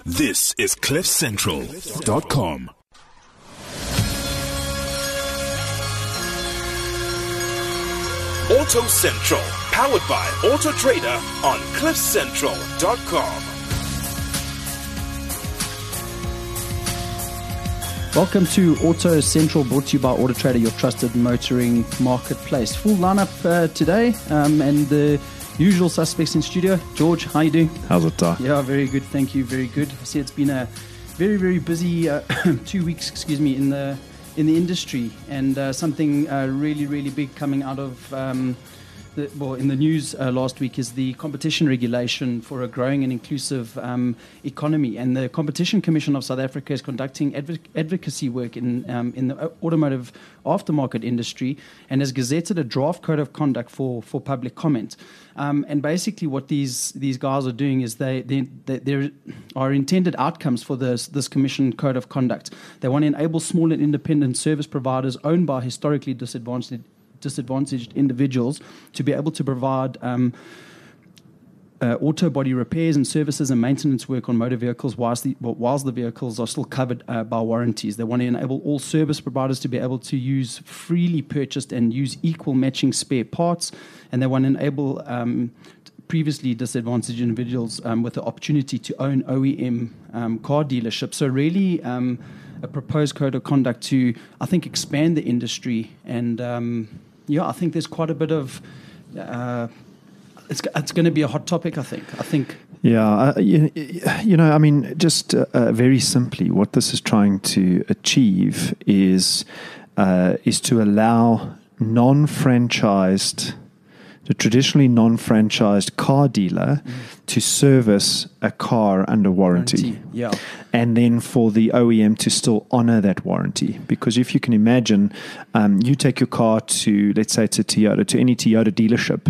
This is CliffCentral.com. Auto Central, powered by Auto Trader on CliffCentral.com. Welcome to Auto Central, brought to you by Auto Trader, your trusted motoring marketplace. Full lineup today, and the usual suspects in studio. George, how you doing? How's it, Ty? Yeah, very good. Thank you. Very good. I see it's been a very, very busy 2 weeks, in the industry, and something really, really big coming out of in the news last week is the competition regulation for a growing and inclusive economy. And the Competition Commission of South Africa is conducting advocacy work in the automotive aftermarket industry and has gazetted a draft code of conduct for public comment. And basically what these guys are doing is there are intended outcomes for this commission code of conduct. They want to enable small and independent service providers owned by historically disadvantaged individuals to be able to provide auto body repairs and services and maintenance work on motor vehicles whilst the vehicles are still covered by warranties. They want to enable all service providers to be able to use freely purchased and use equal matching spare parts, and they want to enable previously disadvantaged individuals with the opportunity to own OEM car dealerships. So really a proposed code of conduct to, I think, expand the industry. And I think there's quite a bit of it's going to be a hot topic. I think. Yeah, I mean, just very simply, what this is trying to achieve is to allow the traditionally non-franchised car dealer to service a car under warranty. Yeah. And then for the OEM to still honor that warranty. Because if you can imagine, you take your car to, let's say it's a Toyota, to any Toyota dealership,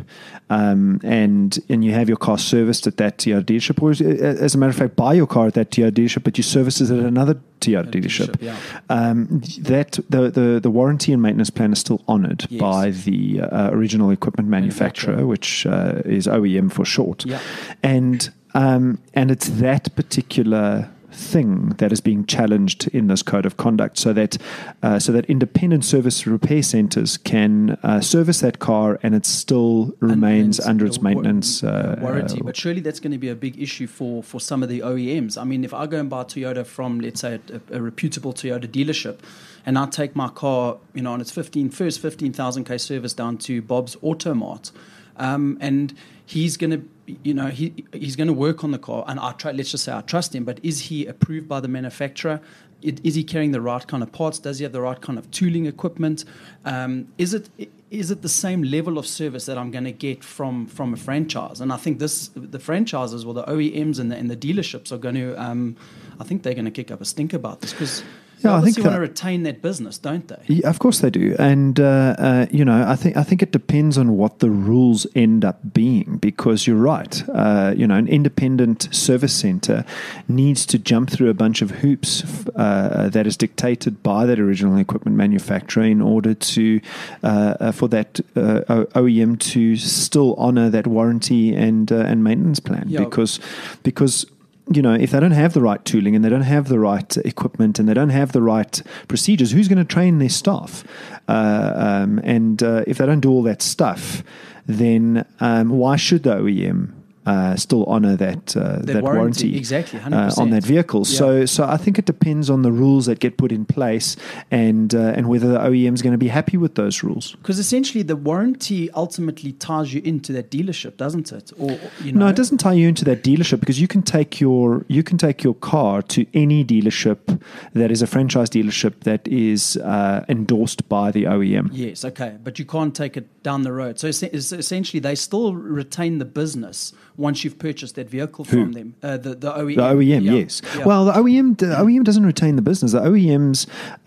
and you have your car serviced at that Toyota dealership, or as a matter of fact, buy your car at that Toyota dealership, but you service it at another Toyota dealership. Yeah. That the warranty and maintenance plan is still honored by the original equipment manufacturer, which is OEM for short. Yeah. And it's that particular thing that is being challenged in this code of conduct, so that independent service repair centers can service that car and it still remains under its maintenance warranty. But surely that's going to be a big issue for some of the OEMs. I mean, if I go and buy a Toyota from, let's say, a reputable Toyota dealership, and I take my car, on its first 15,000 service down to Bob's Automart, and he's going to, he's going to work on the car, and let's just say I trust him, but is he approved by the manufacturer? Is he carrying the right kind of parts? Does he have the right kind of tooling equipment? Is it the same level of service that I'm going to get from a franchise? And I think the franchises, or the OEMs and the dealerships are going to, I think they're going to kick up a stink about this, because they obviously want to retain that business, don't they? Yeah, of course they do. And I think it depends on what the rules end up being, because you're right. An independent service center needs to jump through a bunch of hoops that is dictated by that original equipment manufacturer in order to for that OEM to still honor that warranty and maintenance plan. Yeah. Because if they don't have the right tooling and they don't have the right equipment and they don't have the right procedures, who's going to train their staff? And if they don't do all that stuff, then why should the OEM still honor that warranty exactly 100%. On that vehicle? Yeah. So I think it depends on the rules that get put in place and whether the OEM is going to be happy with those rules. Because essentially the warranty ultimately ties you into that dealership, doesn't it? Or No, it doesn't tie you into that dealership, because you can take your car to any dealership that is a franchise dealership that is endorsed by the OEM. Yes, okay, but you can't take it down the road. So essentially they still retain the business once you've purchased that vehicle from them. The OEM. The OEM, yes. Yeah. Well, the OEM doesn't retain the business. The OEM's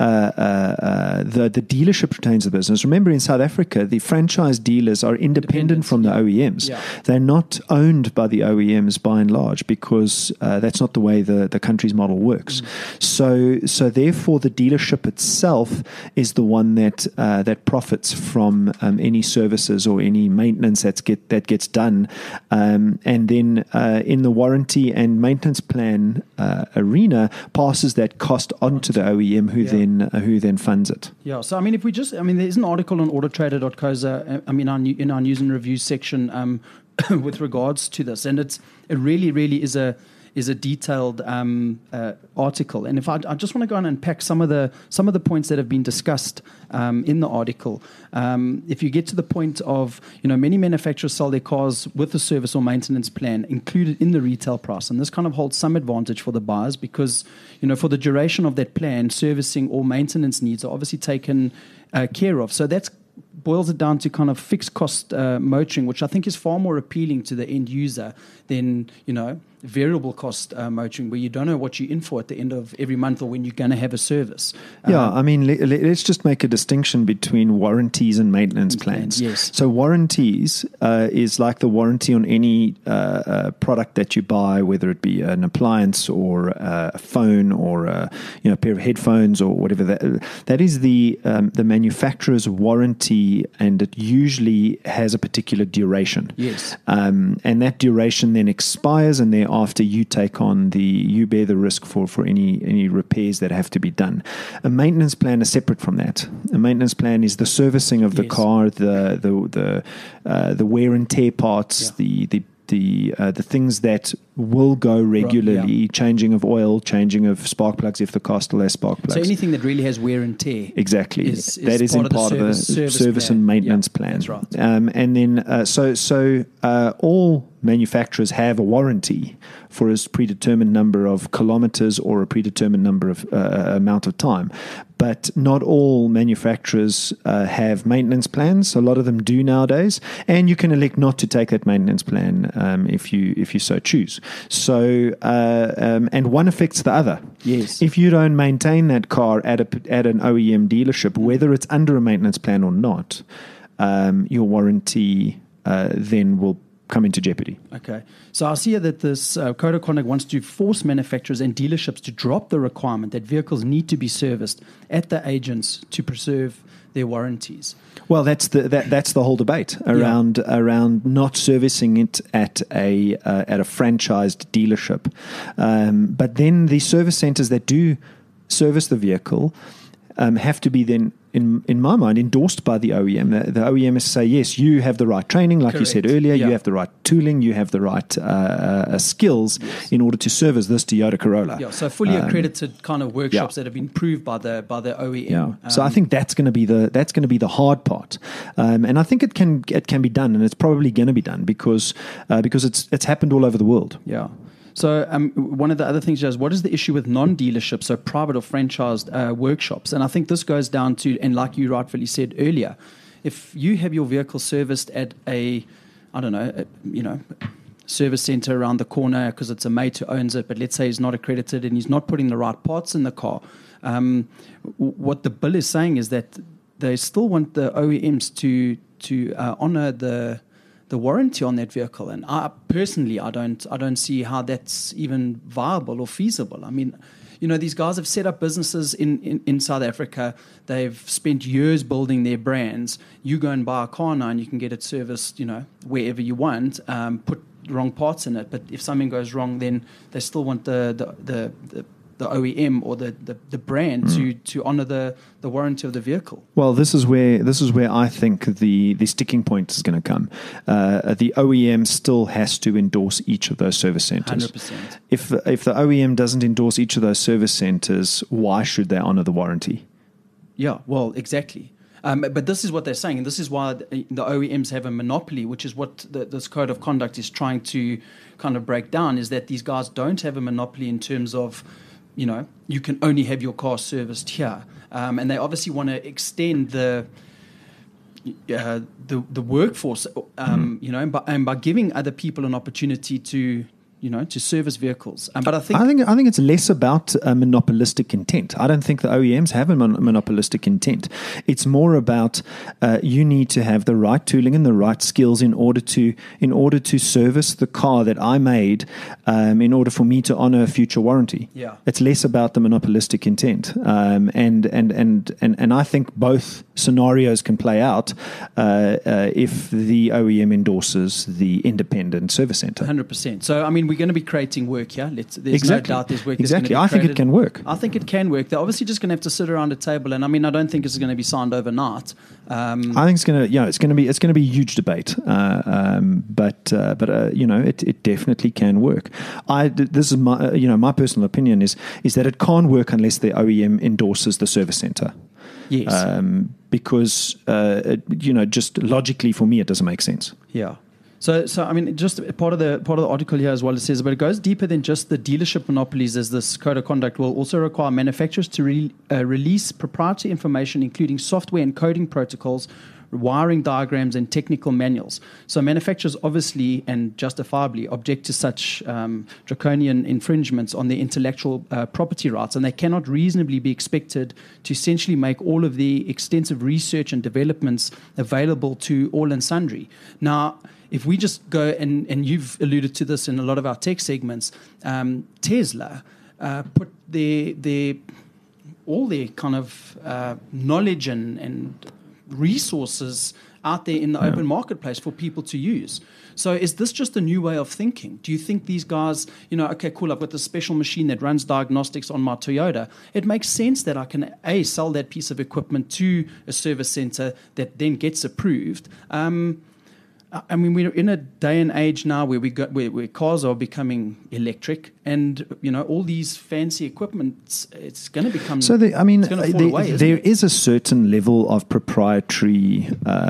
the dealership retains the business. Remember, in South Africa, the franchise dealers are independent from the OEMs. Yeah. They're not owned by the OEMs by and large, because that's not the way the country's model works. So therefore, the dealership itself is the one that profits from any services or any maintenance that gets done. and then in the warranty and maintenance plan arena, passes that cost onto the OEM, who then funds it. Yeah. So I mean, there's an article on autotrader.co.za. In our news and reviews section with regards to this, and it really, really is a detailed article. And if I just want to go and unpack some of the points that have been discussed in the article. If you get to the point of, many manufacturers sell their cars with a service or maintenance plan included in the retail price, and this kind of holds some advantage for the buyers because, for the duration of that plan, servicing or maintenance needs are obviously taken care of. So that's boils it down to kind of fixed cost motoring, which I think is far more appealing to the end user than, variable cost motoring, where you don't know what you're in for at the end of every month or when you're going to have a service. Let's just make a distinction between warranties and maintenance plans. Yes. So warranties is like the warranty on any product that you buy, whether it be an appliance or a phone or a pair of headphones or whatever. That is the manufacturer's warranty, and it usually has a particular duration. Yes. And that duration then expires, and thereafter you bear the risk for any repairs that have to be done. A maintenance plan is separate from that. A maintenance plan is the servicing of the car, the wear and tear parts, the things that will go regularly, changing of oil, changing of spark plugs if the car still has spark plugs. So anything that really has wear and tear. Exactly. That is part in part of the service plan. and maintenance plan. That's right. And then, so all manufacturers have a warranty for a predetermined number of kilometers or a predetermined number of amount of time. But not all manufacturers have maintenance plans. A lot of them do nowadays, and you can elect not to take that maintenance plan if you so choose. So and one affects the other. Yes. If you don't maintain that car at an OEM dealership, whether it's under a maintenance plan or not, your warranty then will come into jeopardy. Okay. So I see here that this Code of Conduct wants to force manufacturers and dealerships to drop the requirement that vehicles need to be serviced at the agents to preserve their warranties. Well, that's the whole debate around not servicing it at a franchised dealership. But then the service centers that do service the vehicle have to be then, in my mind, endorsed by the OEM. The OEM is to say, yes, you have the right training, like Correct. you said earlier, you have the right tooling, you have the right skills in order to service this Toyota Corolla. Yeah, so fully accredited kind of workshops that have been approved by the OEM. Yeah. So I think that's going to be the hard part, and I think it can be done, and it's probably going to be done because it's happened all over the world. Yeah. So one of the other things is, what is the issue with non-dealerships, so private or franchised workshops? And I think this goes down to, and like you rightfully said earlier, if you have your vehicle serviced at service center around the corner because it's a mate who owns it, but let's say he's not accredited and he's not putting the right parts in the car, what the bill is saying is that they still want the OEMs to honor the warranty on that vehicle, and I don't see how that's even viable or feasible. I mean, these guys have set up businesses in South Africa. They've spent years building their brands. You go and buy a car now, and you can get it serviced, wherever you want. Put the wrong parts in it, but if something goes wrong, then they still want the OEM or the brand to honor the warranty of the vehicle. Well, this is where I think the sticking point is going to come. The OEM still has to endorse each of those service centers. 100%. If the OEM doesn't endorse each of those service centers, why should they honor the warranty? Yeah, well, exactly. But this is what they're saying, and this is why the OEMs have a monopoly, which is what this Code of Conduct is trying to kind of break down, is that these guys don't have a monopoly in terms of, you can only have your car serviced here. And they obviously want to extend the workforce, and by giving other people an opportunity to to service vehicles. But I think it's less about monopolistic intent. I don't think the OEMs have a monopolistic intent. It's more about you need to have the right tooling and the right skills in order to service the car that I made, in order for me to honor a future warranty. Yeah, it's less about the monopolistic intent. And I think both scenarios can play out if the OEM endorses the independent service center. 100%. So, I mean, we're going to be creating work here. There's exactly. no doubt there's work. Exactly. I think it can work. I think it can work. They're obviously just going to have to sit around a table, and I mean, I don't think it's going to be signed overnight. I think it's going to be a huge debate. But it definitely can work. This is my personal opinion is that it can't work unless the OEM endorses the service center. Yes. Because just logically for me, it doesn't make sense. Yeah. So I mean, just part of the article here as well, it says, but it goes deeper than just the dealership monopolies, as this code of conduct will also require manufacturers to release proprietary information, including software and coding protocols, wiring diagrams, and technical manuals. So manufacturers obviously and justifiably object to such draconian infringements on their intellectual property rights, and they cannot reasonably be expected to essentially make all of the extensive research and developments available to all and sundry. Now, if we just go, and you've alluded to this in a lot of our tech segments, Tesla put all their kind of knowledge and resources out there in the open marketplace for people to use. So is this just a new way of thinking? Do you think these guys, okay, cool, I've got this special machine that runs diagnostics on my Toyota. It makes sense that I can, sell that piece of equipment to a service center that then gets approved. I mean, we're in a day and age now where cars are becoming electric, and all these fancy equipment, it's going to become. So there is a certain level of proprietary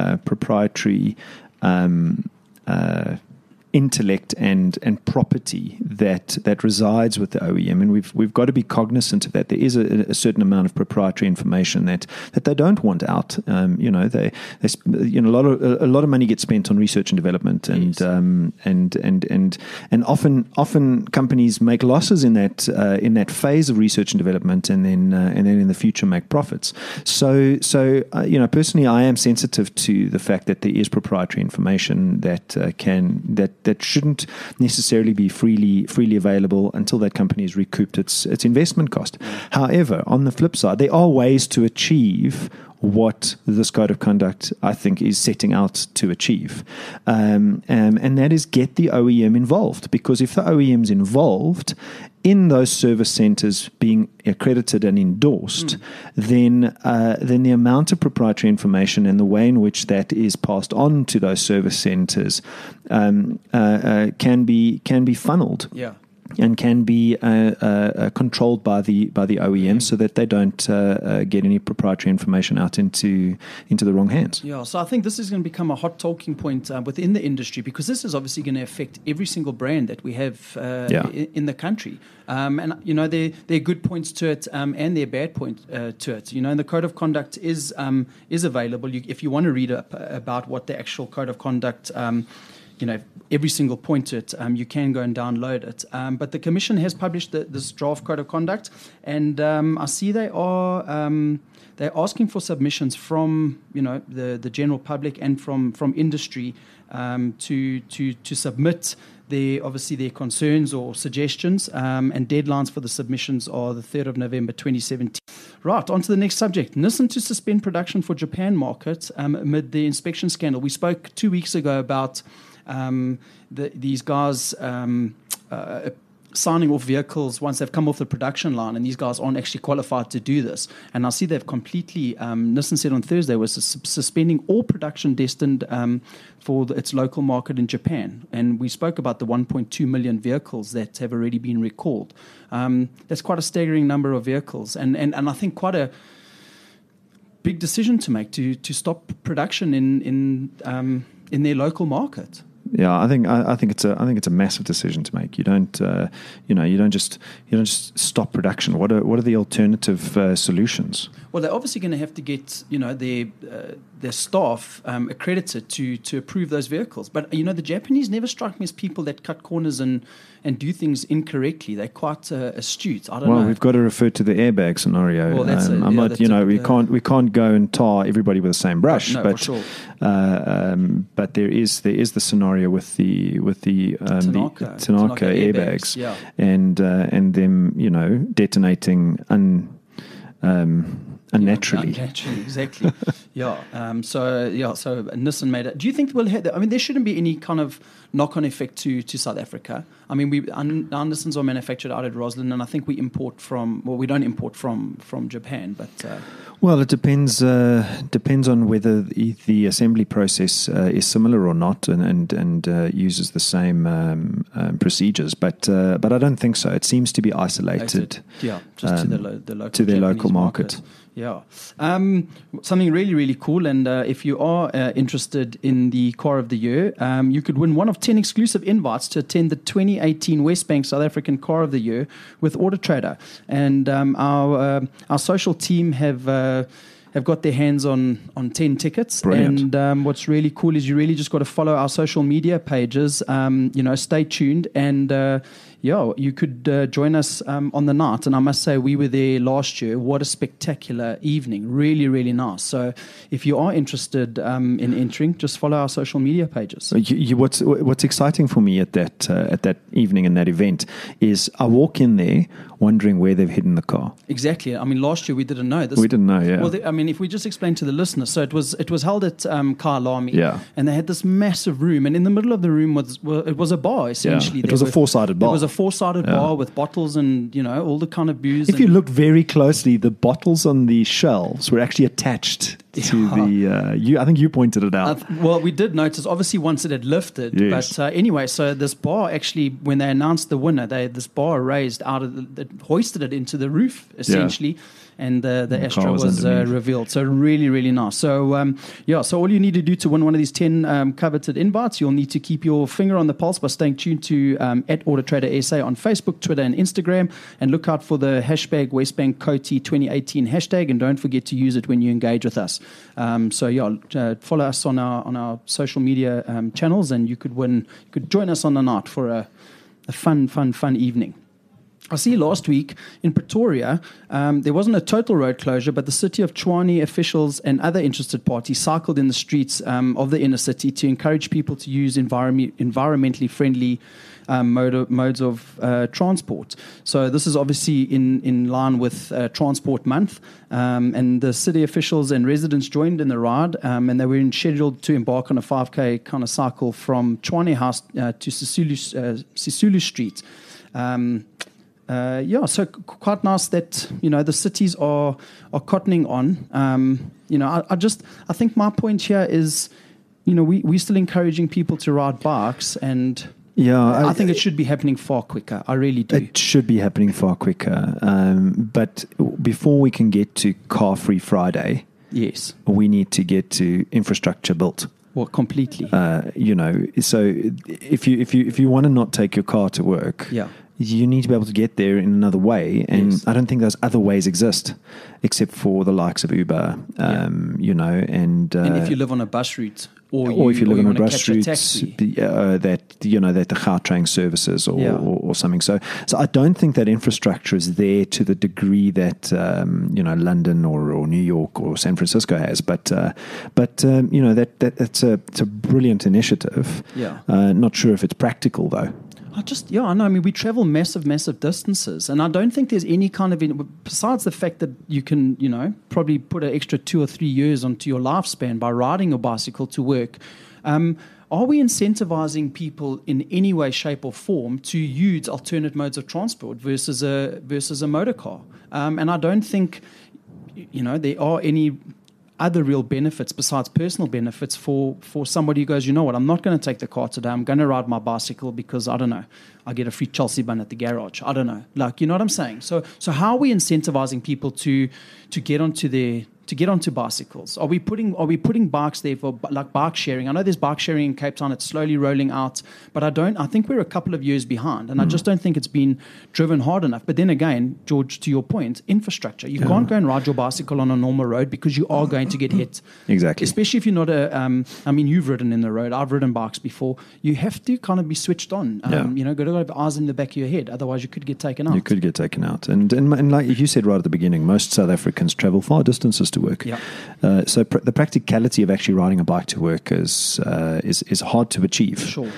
intellect and property that resides with the OEM, and we've got to be cognizant of that. There is a certain amount of proprietary information that they don't want out. A lot of money gets spent on research and development, and yes. and often companies make losses in that phase of research and development, and then in the future make profits. So personally, I am sensitive to the fact that there is proprietary information that shouldn't necessarily be freely available until that company has recouped its investment cost. However, on the flip side, there are ways to achieve what this code of conduct, I think, is setting out to achieve. And that is get the OEM involved. Because if the OEM's involved in those service centers being accredited and endorsed, then the amount of proprietary information and the way in which that is passed on to those service centers can be funned. Yeah. And can be controlled by the OEM so that they don't get any proprietary information out into the wrong hands. Yeah, so I think this is going to become a hot talking point within the industry, because this is obviously going to affect every single brand that we have in the country. And there are good points to it and there are bad points to it. And the code of conduct is available. If you want to read about what the actual code of conduct every single point to it, you can go and download it. But the Commission has published this draft code of conduct, and I see they're asking for submissions from the general public and from industry to submit their concerns or suggestions, and deadlines for the submissions are the 3rd of November 2017. Right, on to the next subject. Nissan to suspend production for Japan market amid the inspection scandal. We spoke 2 weeks ago about these guys signing off vehicles once they've come off the production line, and these guys aren't actually qualified to do this. And I see they've completely, Nissan said on Thursday, was suspending all production destined for its local market in Japan. And we spoke about the 1.2 million vehicles that have already been recalled. That's quite a staggering number of vehicles, and I think quite a big decision to make to stop production in their local market. Yeah, I think it's a massive decision to make. You don't just stop production. What are the alternative solutions? Well, they're obviously going to have to get their staff accredited to approve those vehicles. But the Japanese never strike me as people that cut corners and do things incorrectly. They're quite astute. I don't know. Well, we've got to refer to the airbag scenario. Well, that's we can't go and tar everybody with the same brush. No, but for sure. But there is the scenario with the Tanaka airbags, yeah. and them detonating unnaturally. Unnaturally, exactly. So Nissan made it. Do you think we'll have? There shouldn't be any kind of knock-on effect to South Africa. Our Nissans are manufactured out at Roslyn, and I think we import from. Well, we don't import from Japan, but. Well, it depends on whether the assembly process is similar or not, and uses the same procedures. But I don't think so. It seems to be isolated. Just to their local market. Yeah. Something really, really cool. And if you are interested in the Car of the Year, you could win one of 10 exclusive invites to attend the 2018 Westbank South African Car of the Year with Autotrader. And our social team have got their hands on 10 tickets. Brilliant. And what's really cool is you really just got to follow our social media pages. Stay tuned, and you could join us on the night. And I must say, we were there last year. What a spectacular evening. Really, really nice. So if you are interested in entering, just follow our social media pages. What's exciting for me at that evening and that event is I walk in there wondering where they've hidden the car. Exactly. Last year we didn't know this. We didn't know, yeah. Well, if we just explain to the listeners, so it was held at Kyalami, yeah. And they had this massive room, and in the middle of the room was a bar, essentially. Yeah. It was a four-sided bar. It was a four-sided bar with bottles and all the kind of booze. If you look very closely, the bottles on the shelves were actually attached to the. I think you pointed it out. Well, we did notice. Obviously, once it had lifted, yes. But anyway, so this bar actually, when they announced the winner, this bar raised out of hoisted it into the roof essentially. Yeah. And the Astra was revealed. So really, really nice. So, so all you need to do to win one of these 10 coveted invites, you'll need to keep your finger on the pulse by staying tuned to at Autotrader SA on Facebook, Twitter, and Instagram. And look out for the hashtag Westbank Coty 2018 hashtag. And don't forget to use it when you engage with us. Follow us on our social media channels, and you could join us on the night for a fun evening. I see last week in Pretoria, there wasn't a total road closure, but the City of Tshwane officials and other interested parties cycled in the streets of the inner city to encourage people to use environmentally friendly modes of transport. So this is obviously in line with Transport Month, and the city officials and residents joined in the ride, and they were scheduled to embark on a 5K kind of cycle from Tshwane House to Sisulu Street. So quite nice that the cities are cottoning on. I think my point here is, we're still encouraging people to ride bikes, and I think it should be happening far quicker. I really do. It should be happening far quicker. But before we can get to Car Free Friday, yes, we need to get to infrastructure built. Well, completely. So if you want to not take your car to work, you need to be able to get there in another way, and yes. I don't think those other ways exist, except for the likes of Uber, and if you live on a bus route, or if you live on a bus route, that the Gautrain services or something. So I don't think that infrastructure is there to the degree that London or New York or San Francisco has. But that's a brilliant initiative. Yeah. Not sure if it's practical though. I know. We travel massive distances, and I don't think there's any kind of, besides the fact that you can, probably put an extra 2 or 3 years onto your lifespan by riding a bicycle to work. Are we incentivizing people in any way, shape, or form to use alternate modes of transport versus a motor car? And I don't think, there are any other real benefits besides personal benefits for somebody who goes, you know what, I'm not going to take the car today. I'm going to ride my bicycle because, I don't know, I get a free Chelsea bun at the garage. I don't know. You know what I'm saying? So how are we incentivizing people to get onto their to get onto bicycles? Are we putting bikes there for like bike sharing? I know there's bike sharing in Cape Town. It's slowly rolling out, but I think we're a couple of years behind, and I just don't think it's been driven hard enough. But then again, George, to your point, infrastructure. You can't go and ride your bicycle on a normal road because you are going to get hit. Exactly. Especially if you're not you've ridden in the road. I've ridden bikes before. You have to kind of be switched on. Got to have eyes in the back of your head. Otherwise, you could get taken out. You could get taken out. And like you said right at the beginning, most South Africans travel far distances to work. Yeah. So the practicality of actually riding a bike to work is hard to achieve. Sure.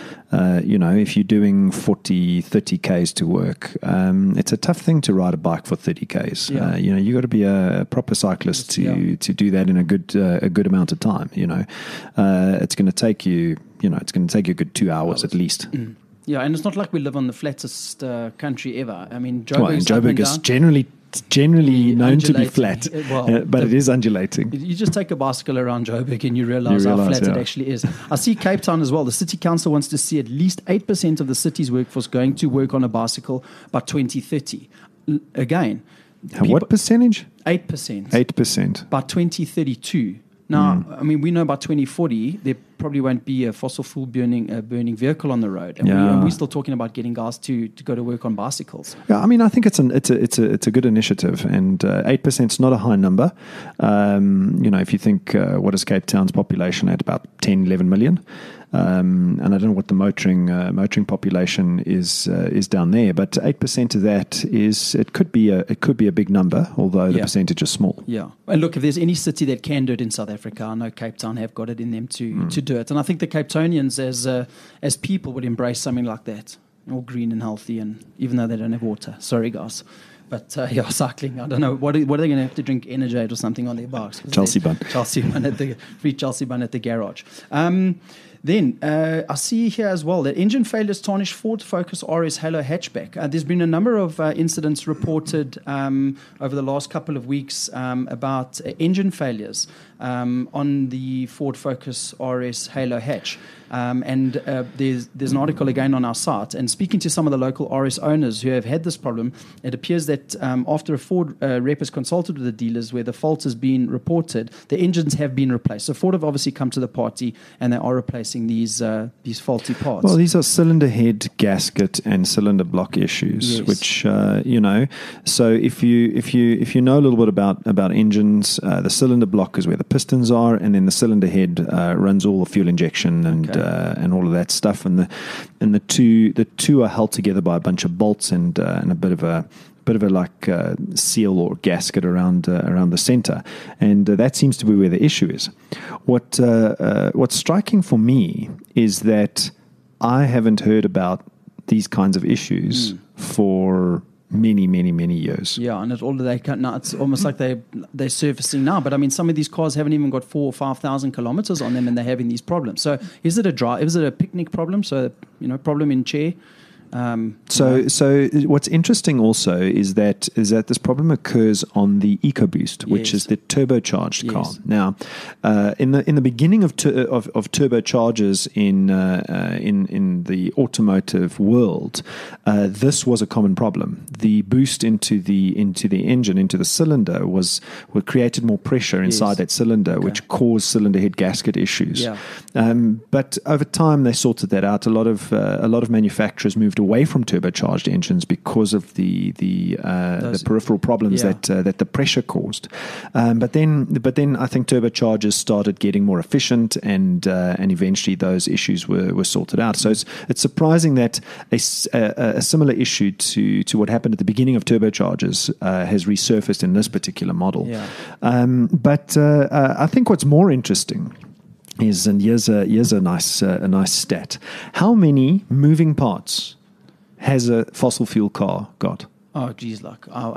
If you're doing 40, 30 Ks to work, it's a tough thing to ride a bike for 30 Ks. Yeah. You got to be a proper cyclist to do that in a good amount of time. It's going to take you. It's going to take you a good 2 hours at least. Mm. Yeah, and it's not like we live on the flattest country ever. I mean, Joburg is generally known to be flat, but it is undulating. You just take a bicycle around Joburg and you realize how flat it actually is. I see Cape Town as well. The city council wants to see at least 8% of the city's workforce going to work on a bicycle by 2030. Again, what percentage? 8%. 8%. By 2032. Now, I mean, we know by 2040 there probably won't be a fossil fuel burning vehicle on the road, and we're still talking about getting guys to go to work on bicycles. Yeah, I mean, I think it's a good initiative, and 8% is not a high number. If you think what is Cape Town's population at, about 10, 11 million. And I don't know what the motoring population is down there, but 8% of that it could be a big number, although the percentage is small. Yeah, and look, if there's any city that can do it in South Africa, I know Cape Town have got it in them to do it, and I think the Cape Townians as people would embrace something like that, all green and healthy, and even though they don't have water. Sorry, guys. But cycling, I don't know. What are they going to have to drink? Energade or something on their bikes? Chelsea bun free Chelsea bun at the garage. Then I see here as well that engine failures tarnish Ford Focus RS Halo hatchback. There's been a number of incidents reported over the last couple of weeks about engine failures on the Ford Focus RS Halo hatch. And there's an article again on our site. And speaking to some of the local RS owners who have had this problem, it appears that after a Ford rep has consulted with the dealers where the fault has been reported, the engines have been replaced. So Ford have obviously come to the party and they are replacing these faulty parts. Well, these are cylinder head, gasket, and cylinder block issues, which So if you know a little bit about engines, the cylinder block is where the pistons are, and then the cylinder head runs all the fuel injection and all of that stuff, and the two are held together by a bunch of bolts and a bit of a seal or gasket around the center, and that seems to be where the issue is. What's striking for me is that I haven't heard about these kinds of issues for many years. Yeah, and it's almost like they're surfacing now. But I mean, some of these cars haven't even got 4,000 or 5,000 kilometers on them, and they're having these problems. So is it a picnic problem? So problem in chair. So what's interesting also is that this problem occurs on the EcoBoost, which is the turbocharged car. Now, in the beginning of turbochargers in the automotive world, this was a common problem. The boost into the engine, into the cylinder, created more pressure inside that cylinder, which caused cylinder head gasket issues. Yeah. But over time, they sorted that out. A lot of manufacturers moved away from turbocharged engines because of the peripheral problems that the pressure caused. But then I think turbochargers started getting more efficient, and eventually those issues were sorted out. So it's surprising that a similar issue to what happened at the beginning of turbochargers has resurfaced in this particular model. Yeah. But I think what's more interesting is, and here's a nice stat: how many moving parts has a fossil fuel car got? Oh, geez, I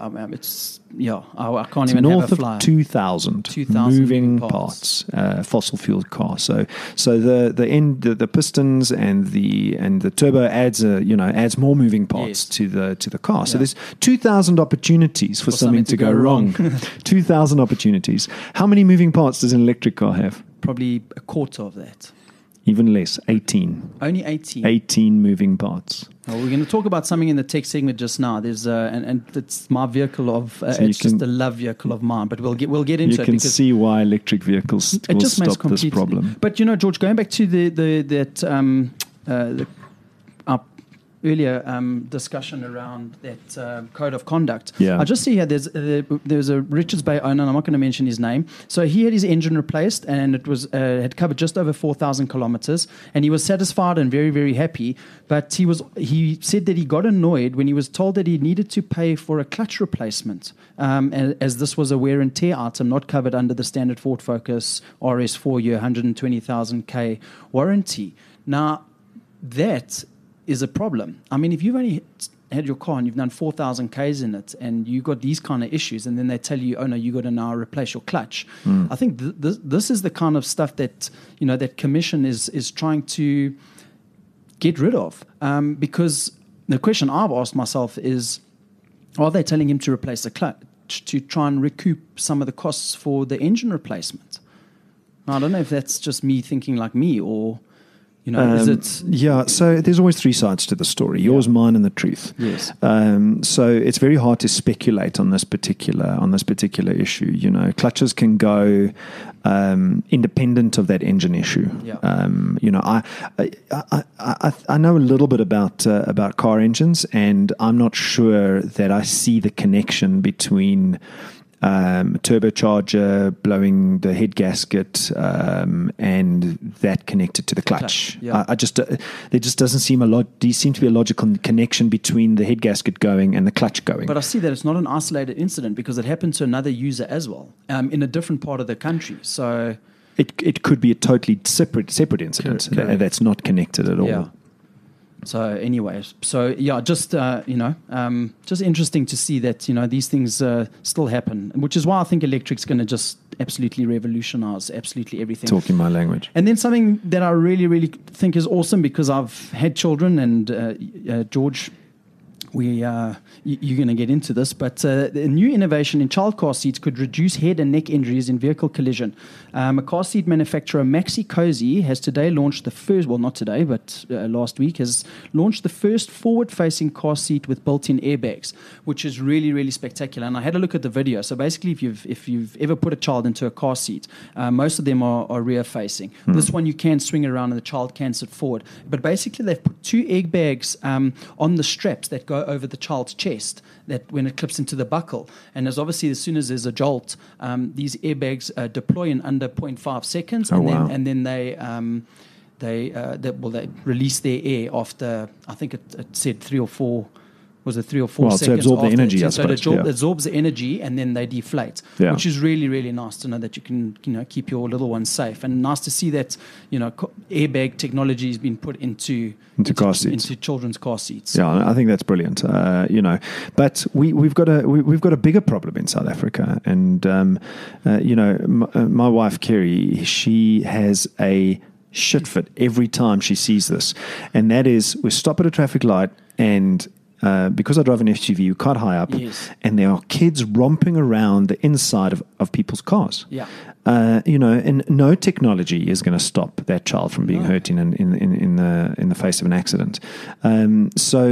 can't even north have a fly. Of 2,000 moving parts, fossil fuel car. So the pistons and the turbo adds more moving parts to the car. Yeah. So there's 2,000 opportunities for something to go wrong. 2,000 opportunities. How many moving parts does an electric car have? Probably a quarter of that. Even less, 18. Only 18. 18 moving parts. Well, we're going to talk about something in the tech segment just now. There's and it's my vehicle of it's just a love vehicle of mine. But we'll get into it. You can see why electric vehicles will stop this problem. But George, going back to the earlier discussion around that code of conduct. Yeah. I just see here there's a Richards Bay owner, and I'm not going to mention his name. So he had his engine replaced, and it was had covered just over 4,000 kilometers, and he was satisfied and very, very happy. But he said that he got annoyed when he was told that he needed to pay for a clutch replacement, as this was a wear and tear item not covered under the standard Ford Focus RS 4-year 120,000 K warranty. Now, that is a problem. I mean, if you've only had your car and you've done 4,000 Ks in it and you've got these kind of issues, and then they tell you, oh no, you got to now replace your clutch. I think this is the kind of stuff that, that Commission is trying to get rid of. Because the question I've asked myself is, are they telling him to replace the clutch to try and recoup some of the costs for the engine replacement? Now, I don't know if that's just me thinking like me, or is it? Yeah, so there's always three sides to the story: yours, mine, and the truth. Yes. So it's very hard to speculate on this particular issue. Clutches can go independent of that engine issue. Yeah. I know a little bit about car engines, and I'm not sure that I see the connection between turbocharger blowing the head gasket and that connected to the clutch. Yeah. There just doesn't seem seem to be a logical connection between the head gasket going and the clutch going. But I see that it's not an isolated incident, because it happened to another user as well, in a different part of the country. So it could be a totally separate incident. Correct. That's not connected at all. Yeah. So anyway, just interesting to see that these things still happen, which is why I think electric's going to just absolutely revolutionize absolutely everything. Talking my language. And then something that I really, really think is awesome, because I've had children, and George, you're going to get into this, but the new innovation in child car seats could reduce head and neck injuries in vehicle collision. A car seat manufacturer, Maxi Cozy, has today launched the first, well, not today, but last week, has launched the first forward-facing car seat with built-in airbags, which is really, really spectacular. And I had a look at the video. So basically, if you've ever put a child into a car seat, most of them are rear-facing. This one you can swing around and the child can sit forward. But basically, they've put two airbags on the straps that go over the child's chest, that when it clips into the buckle, and as soon as there's a jolt, these airbags deploy in under 0.5 seconds, and then they release their air after, I think it said 3 or 4. Was it 3 or 4 seconds? To absorb the energy, I suppose. So it absorbs the energy, and then they deflate, which is really, really nice to know that you can, keep your little ones safe. And nice to see that, airbag technology has been put into car seats, into children's car seats. Yeah, I think that's brilliant. But we've got a bigger problem in South Africa, and my wife Kerry, she has a shit fit every time she sees this, and that is, we stop at a traffic light, and because I drive an SUV, we're quite high up, and there are kids romping around the inside of people's cars. Yeah. And no technology is going to stop that child from being hurt in the face of an accident. So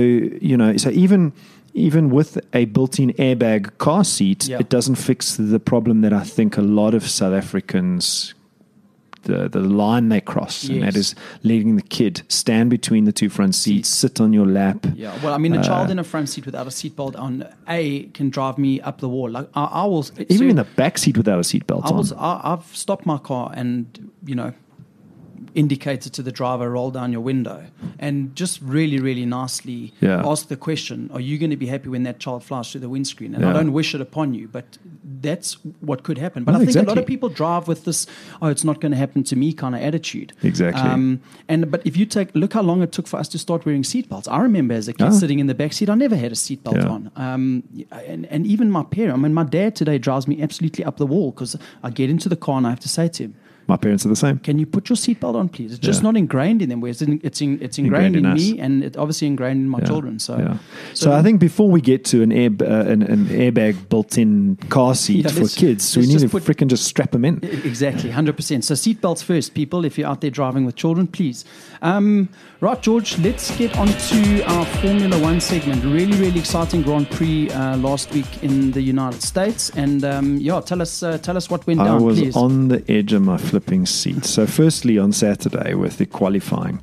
even with a built-in airbag car seat, it doesn't fix the problem that I think a lot of South Africans, the line they cross, and that is letting the kid stand between the two front seats, sit on your lap. Yeah, well, I mean, a child in a front seat without a seatbelt on, can drive me up the wall. Like I will, even in the back seat without a seatbelt on. I've stopped my car and indicated to the driver, roll down your window, and just really, really nicely ask the question, are you going to be happy when that child flies through the windscreen? And I don't wish it upon you, but that's what could happen. But I think a lot of people drive with this, it's not going to happen to me kind of attitude. Exactly. But if you look how long it took for us to start wearing seatbelts. I remember as a kid sitting in the back seat, I never had a seatbelt on. And even my parent, my dad today drives me absolutely up the wall, because I get into the car and I have to say to him, My parents are the same. Can you put your seatbelt on, please? It's just not ingrained in them, whereas it's ingrained in me, and it's obviously ingrained in my children. So I think before we get to an airbag built-in car seat for kids, we need to freaking just strap them in. Exactly, 100%. So seatbelts first, people. If you're out there driving with children, please. Right, George, let's get on to our Formula One segment. Really, really exciting Grand Prix last week in the United States. And tell us what went down, please. I was on the edge of my flipping seat. So firstly, on Saturday with the qualifying,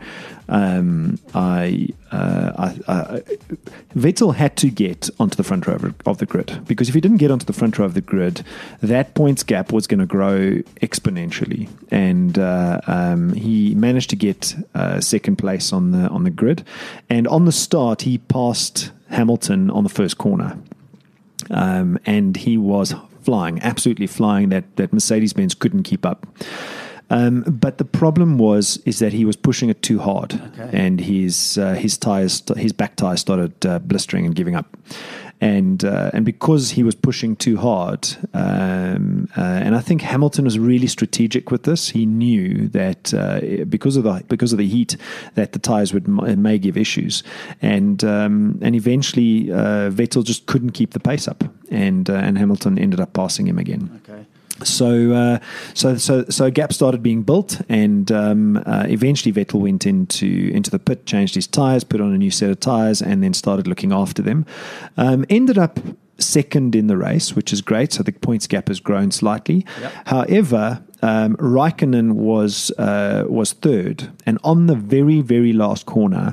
Vettel had to get onto the front row of the grid, because if he didn't get onto the front row of the grid, that points gap was going to grow exponentially, and he managed to get second place on the grid, and on the start he passed Hamilton on the first corner, and he was flying, absolutely flying. That Mercedes-Benz couldn't keep up. But the problem is that he was pushing it too hard, and his back tires started blistering and giving up, and because he was pushing too hard, and I think Hamilton was really strategic with this. He knew that because of the heat, that the tires may give issues, and eventually Vettel just couldn't keep the pace up, and Hamilton ended up passing him again. Okay. So a gap started being built, and eventually Vettel went into the pit, changed his tires, put on a new set of tires, and then started looking after them. Ended up second in the race, which is great. So the points gap has grown slightly. Yep. However, Raikkonen was third, and on the very, very last corner,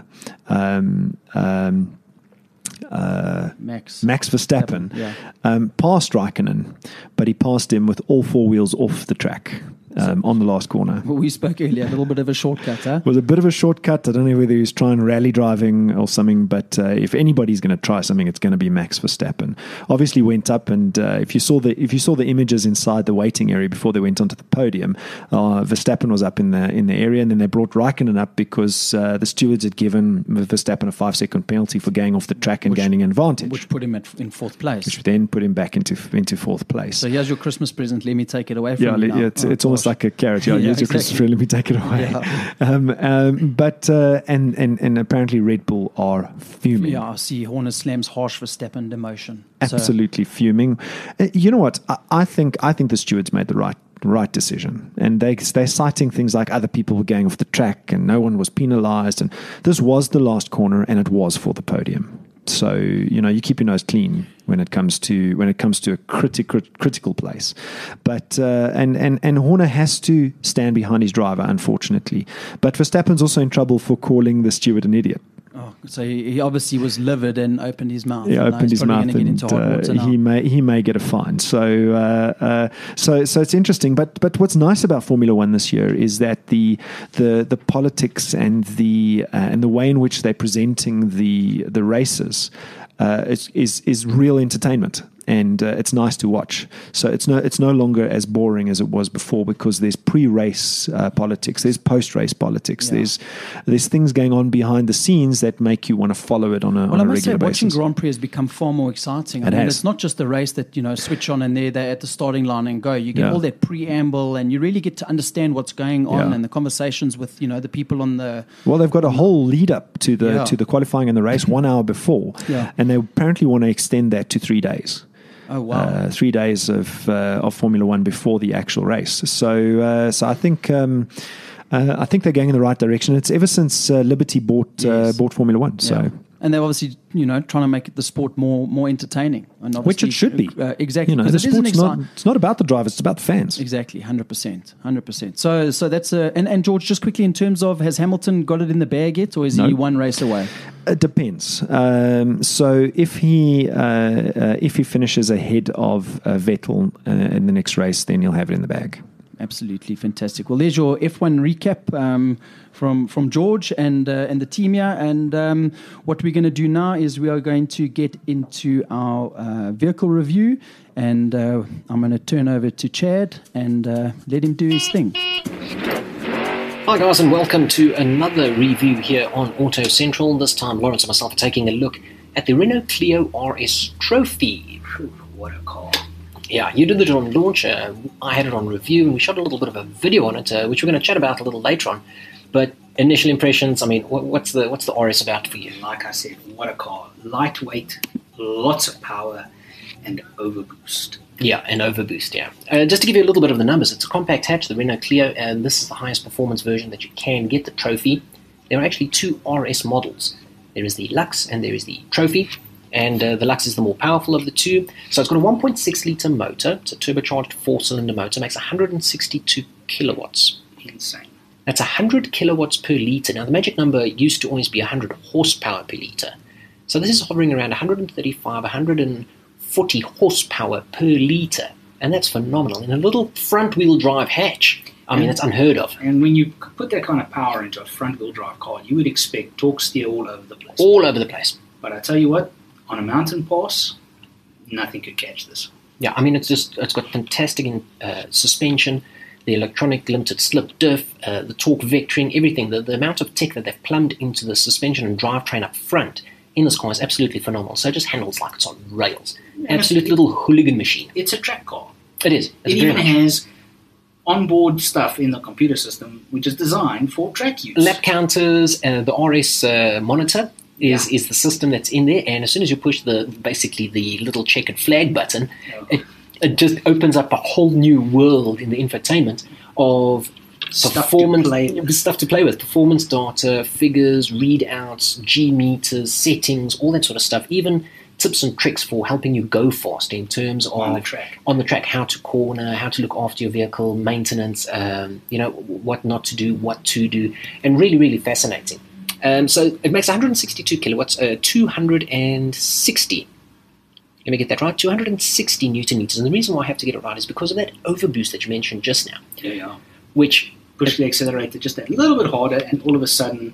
Max Verstappen passed Raikkonen, but he passed him with all four wheels off the track. On the last corner. Well, we spoke earlier, a little bit of a shortcut, huh? It was a bit of a shortcut. I don't know whether he was trying rally driving or something, but if anybody's going to try something, it's going to be Max Verstappen. Obviously went up, and if you saw the images inside the waiting area before they went onto the podium, Verstappen was up in the area, and then they brought Raikkonen up because the stewards had given Verstappen a 5-second penalty for going off the track and gaining an advantage, which put him in fourth place. Which then put him back into fourth place. So here's your Christmas present. Let me take it away from you now. It's almost like a carrot. Here's your Christmas tree. Let me take it away. Yeah. But apparently Red Bull are fuming. Yeah, I see Horner slams harsh Verstappen demotion. Absolutely fuming. You know what? I think the stewards made the right decision, and they're citing things like other people were going off the track and no one was penalized, and this was the last corner and it was for the podium. So you keep your nose clean when it comes to a critical place, but and Horner has to stand behind his driver, unfortunately. But Verstappen's also in trouble for calling the steward an idiot. Oh, so he obviously was livid and opened his mouth. Yeah, opened his mouth, and he may get a fine. So it's interesting. But what's nice about Formula One this year is that the politics and the way in which they're presenting the races is real entertainment. And it's nice to watch. So it's no longer as boring as it was before, because there's pre-race politics, there's post-race politics, there's things going on behind the scenes that make you want to follow it on a regular basis. Well, I must say, watching Grand Prix has become far more exciting. It's not just the race that switch on and they're at the starting line and go. You get all that preamble, and you really get to understand what's going on and the conversations with the people on the. Well, they've got a whole lead up to the qualifying and the race 1 hour before, and they apparently want to extend that to 3 days. Oh wow! 3 days of Formula One before the actual race. So I think they're going in the right direction. It's ever since Liberty bought Formula One. So and they're obviously trying to make the sport more entertaining, and which it should be. Exactly. The sport's it's not about the drivers; it's about the fans. Exactly, 100%. So that's and George, just quickly, in terms of, has Hamilton got it in the bag yet, or is he one race away? It depends. So if he finishes ahead of Vettel in the next race, then he'll have it in the bag. Absolutely fantastic. Well, there's your F1 recap from George and the team here. And what we're going to do now is we are going to get into our vehicle review. And I'm going to turn over to Chad and let him do his thing. Hi guys, and welcome to another review here on Auto Central. This time Lawrence and myself are taking a look at the Renault Clio RS Trophy. Whew, what a car. Yeah, you did it on launch. I had it on review, and we shot a little bit of a video on it, which we're going to chat about a little later on. But initial impressions, I mean, what's the RS about for you? Like I said, what a car. Lightweight, lots of power, and overboost. Yeah, and overboost, yeah. Just to give you a little bit of the numbers, it's a compact hatch, the Renault Clio, and this is the highest performance version that you can get, the Trophy. There are actually two RS models. There is the Lux and there is the Trophy, and the Lux is the more powerful of the two. So it's got a 1.6-litre motor. It's a turbocharged 4-cylinder motor, makes 162 kilowatts. Insane. That's 100 kilowatts per litre. Now, the magic number used to always be 100 horsepower per litre. So this is hovering around 135, 140 horsepower per litre. And that's phenomenal. In a little front-wheel drive hatch, I mean, it's unheard of. And when you put that kind of power into a front-wheel drive car, you would expect torque steer all over the place. All over the place. But I tell you what, on a mountain pass, nothing could catch this. Yeah, I mean, it's got fantastic suspension, the electronic limited slip diff, the torque vectoring, everything. The amount of tech that they've plumbed into the suspension and drivetrain up front in this car is absolutely phenomenal. So it just handles like it's on rails. Absolute little hooligan machine. It's a track car. It is. It even has onboard stuff in the computer system, which is designed for track use. Lap counters, the RS monitor is the system that's in there, and as soon as you push basically the little checkered flag button, it just opens up a whole new world in the infotainment of stuff to play with, performance data, figures, readouts, G meters, settings, all that sort of stuff. Even tips and tricks for helping you go fast in terms of on the track, how to corner, how to look after your vehicle, maintenance, what not to do, what to do, and really, really fascinating. So it makes 162 kilowatts, 260. Let me get that right. 260 newton meters, and the reason why I have to get it right is because of that overboost that you mentioned just now. Yeah. Which push the accelerator just a little bit harder, and all of a sudden,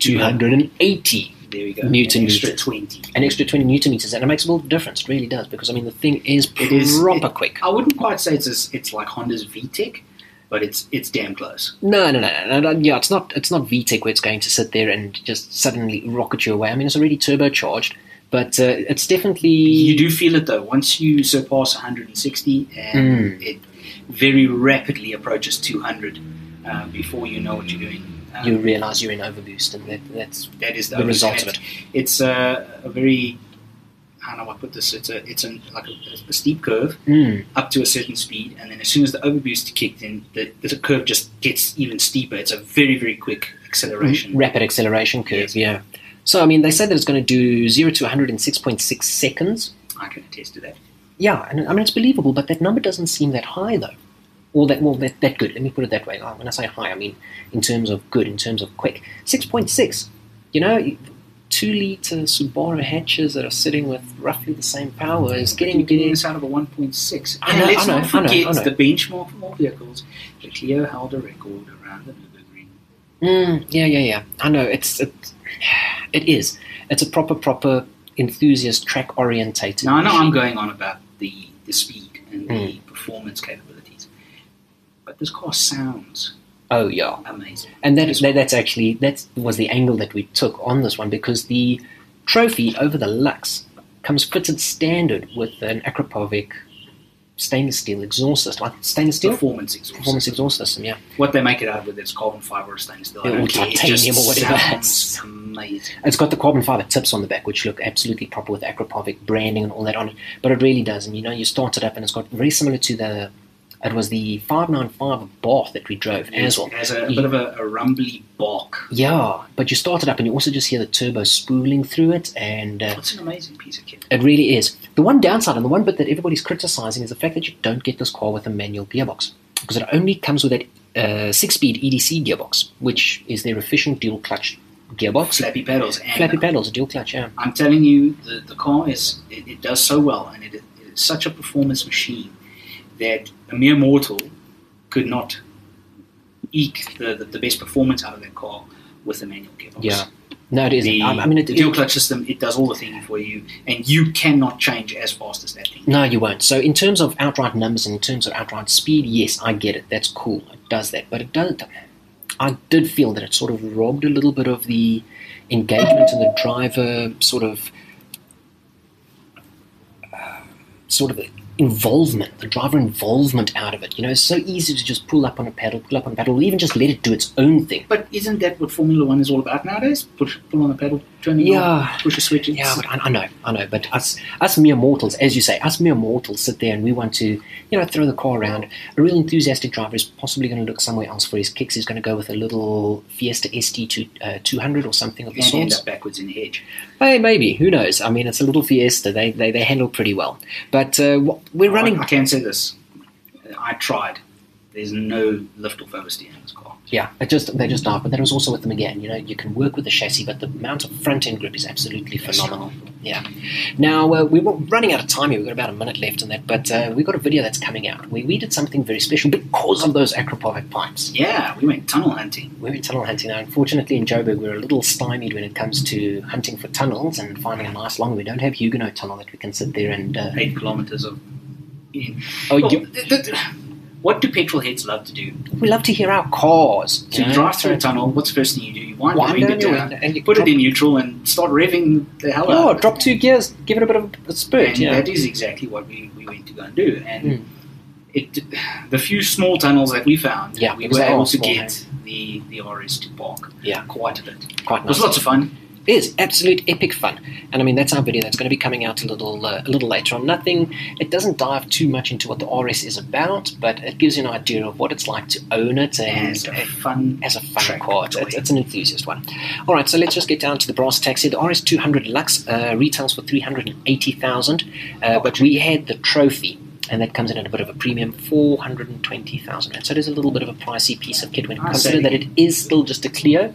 280. There we go. Newton meters. An extra 20 newton meters, and it makes a little difference. It really does, because I mean the thing is proper quick. I wouldn't quite say it's like Honda's VTEC, but it's damn close. No. Yeah, it's not VTEC where it's going to sit there and just suddenly rocket you away. I mean, it's already turbocharged, but it's definitely... You do feel it though. Once you surpass 160, and it very rapidly approaches 200 before you know what you're doing. You realise you're in overboost, and that is the result of it. It's a very, I don't know how to put this. It's like a steep curve up to a certain speed, and then as soon as the overboost kicked in, the curve just gets even steeper. It's a very, very quick acceleration, rapid acceleration curve. Yes. Yeah. So I mean, they say that it's going to do 0 to 100 in 6.6 seconds. I can attest to that. Yeah, and I mean it's believable, but that number doesn't seem that high though. Or that good. Let me put it that way. When I say high, I mean in terms of good, in terms of quick. 6.6. 2-litre Subaru hatches that are sitting with roughly the same power is getting this out of a 1.6. And let's not forget the benchmark for all vehicles. The Clio held a record around the Nürburgring. Yeah. I know. It is. It's a proper enthusiast track orientated. Now I know I'm going on about the speed and the performance capabilities. But this car sounds amazing. And that was the angle that we took on this one, because the Trophy over the Lux comes fitted standard with an Akrapovic stainless steel exhaust system. Like stainless steel? Performance exhaust system, yeah. What they make it out of, whether it's carbon fiber or stainless steel, or titanium or whatever. Sounds amazing. It's got the carbon fiber tips on the back, which look absolutely proper with Akrapovic branding and all that on it. But it really does. And you start it up and it's got very similar to it was the 595 Bath that we drove as well. It has a bit of a rumbly bark. Yeah, but you start it up and you also just hear the turbo spooling through it. And it's an amazing piece of kit. It really is. The one downside and the one bit that everybody's criticising is the fact that you don't get this car with a manual gearbox, because it only comes with that 6-speed EDC gearbox, which is their efficient dual-clutch gearbox. Flappy pedals. A dual clutch, yeah. I'm telling you, the car it does so well, and it is such a performance machine that a mere mortal could not eke the best performance out of that car with a manual gearbox. Yeah. No, it isn't. The dual clutch system, it does all the thinking for you, and you cannot change as fast as that thing. No, you won't. So in terms of outright numbers and in terms of outright speed, yes, I get it. That's cool. It does that. But it doesn't. I did feel that it sort of robbed a little bit of the engagement and the driver involvement, the driver involvement out of it. You know, it's so easy to just pull up on a pedal, or even just let it do its own thing. But isn't that what Formula One is all about nowadays? Pull on the pedal, turn the knob, push a switch. Yeah, but I know. But us mere mortals, as you say, us mere mortals sit there and we want to, throw the car around. A real enthusiastic driver is possibly going to look somewhere else for his kicks. He's going to go with a little Fiesta ST 200 or something of the sort. And end up backwards in the hedge. Hey, maybe. Who knows? I mean, it's a little Fiesta. They handle pretty well. But we're running. I can say this. I tried. There's no lift-off oversteer in this car. Yeah, they just dive. But that was also with them again. You can work with the chassis, but the amount of front-end grip is absolutely phenomenal. Yeah. Now, we were running out of time here. We've got about a minute left on that, but we've got a video that's coming out where we did something very special because of those Akrapovic pipes. Yeah, we went tunnel hunting. Now, unfortunately, in Joburg, we're a little stymied when it comes to hunting for tunnels and finding a nice long. We don't have Huguenot Tunnel that we can sit there and... 8 kilometers of... What do petrol heads love to do? We love to hear our cars. So you drive through a tunnel, what's the first thing you do? You wind your window down, and you put it in neutral and start revving the hell out of it. Drop 2 gears, give it a bit of a spurt. And that is exactly what we went to go and do. And the few small tunnels that we found, we were able to get the RS to park quite a bit. Quite nice. It was lots of fun. It is absolute epic fun, and I mean that's our video that's going to be coming out a little later on. It doesn't dive too much into what the RS is about, but it gives you an idea of what it's like to own it as a fun car. It's an enthusiast one. All right, so let's just get down to the brass tacks here. The RS 200 Lux retails for $380,000, but we had the trophy. And that comes in at a bit of a premium, 420,000 rand. So it is a little bit of a pricey piece of kit when you consider that it is still just a Clio.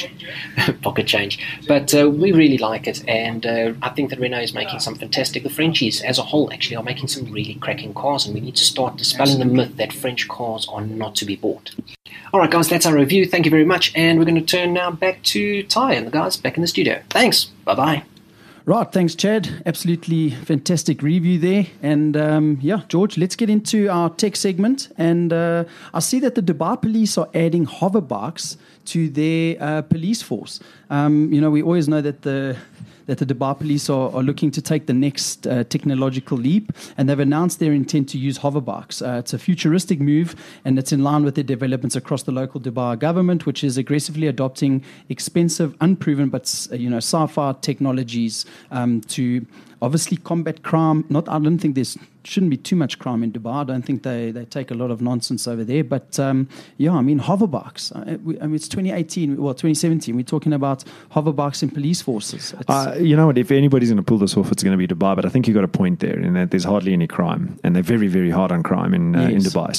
Pocket change. But we really like it, and I think that Renault is making some fantastic. The Frenchies, as a whole, actually are making some really cracking cars, and we need to start dispelling the myth that French cars are not to be bought. All right, guys, that's our review. Thank you very much, and we're going to turn now back to Ty and the guys back in the studio. Thanks. Bye-bye. Right, thanks, Chad. Absolutely fantastic review there. And George, let's get into our tech segment. And I see that the Dubai police are adding hover bikes to their police force. We always know that the Dubai police are looking to take the next technological leap, and they've announced their intent to use hover bikes. It's a futuristic move, and it's in line with their developments across the local Dubai government, which is aggressively adopting expensive, unproven, but sci-fi technologies to obviously combat crime. I don't think shouldn't be too much crime in Dubai. I don't think they take a lot of nonsense over there. But hover bikes. It's 2017. We're talking about hover bikes in police forces. You know what? If anybody's going to pull this off, it's going to be Dubai. But I think you've got a point there in that there's hardly any crime, and they're very, very hard on crime in Dubai.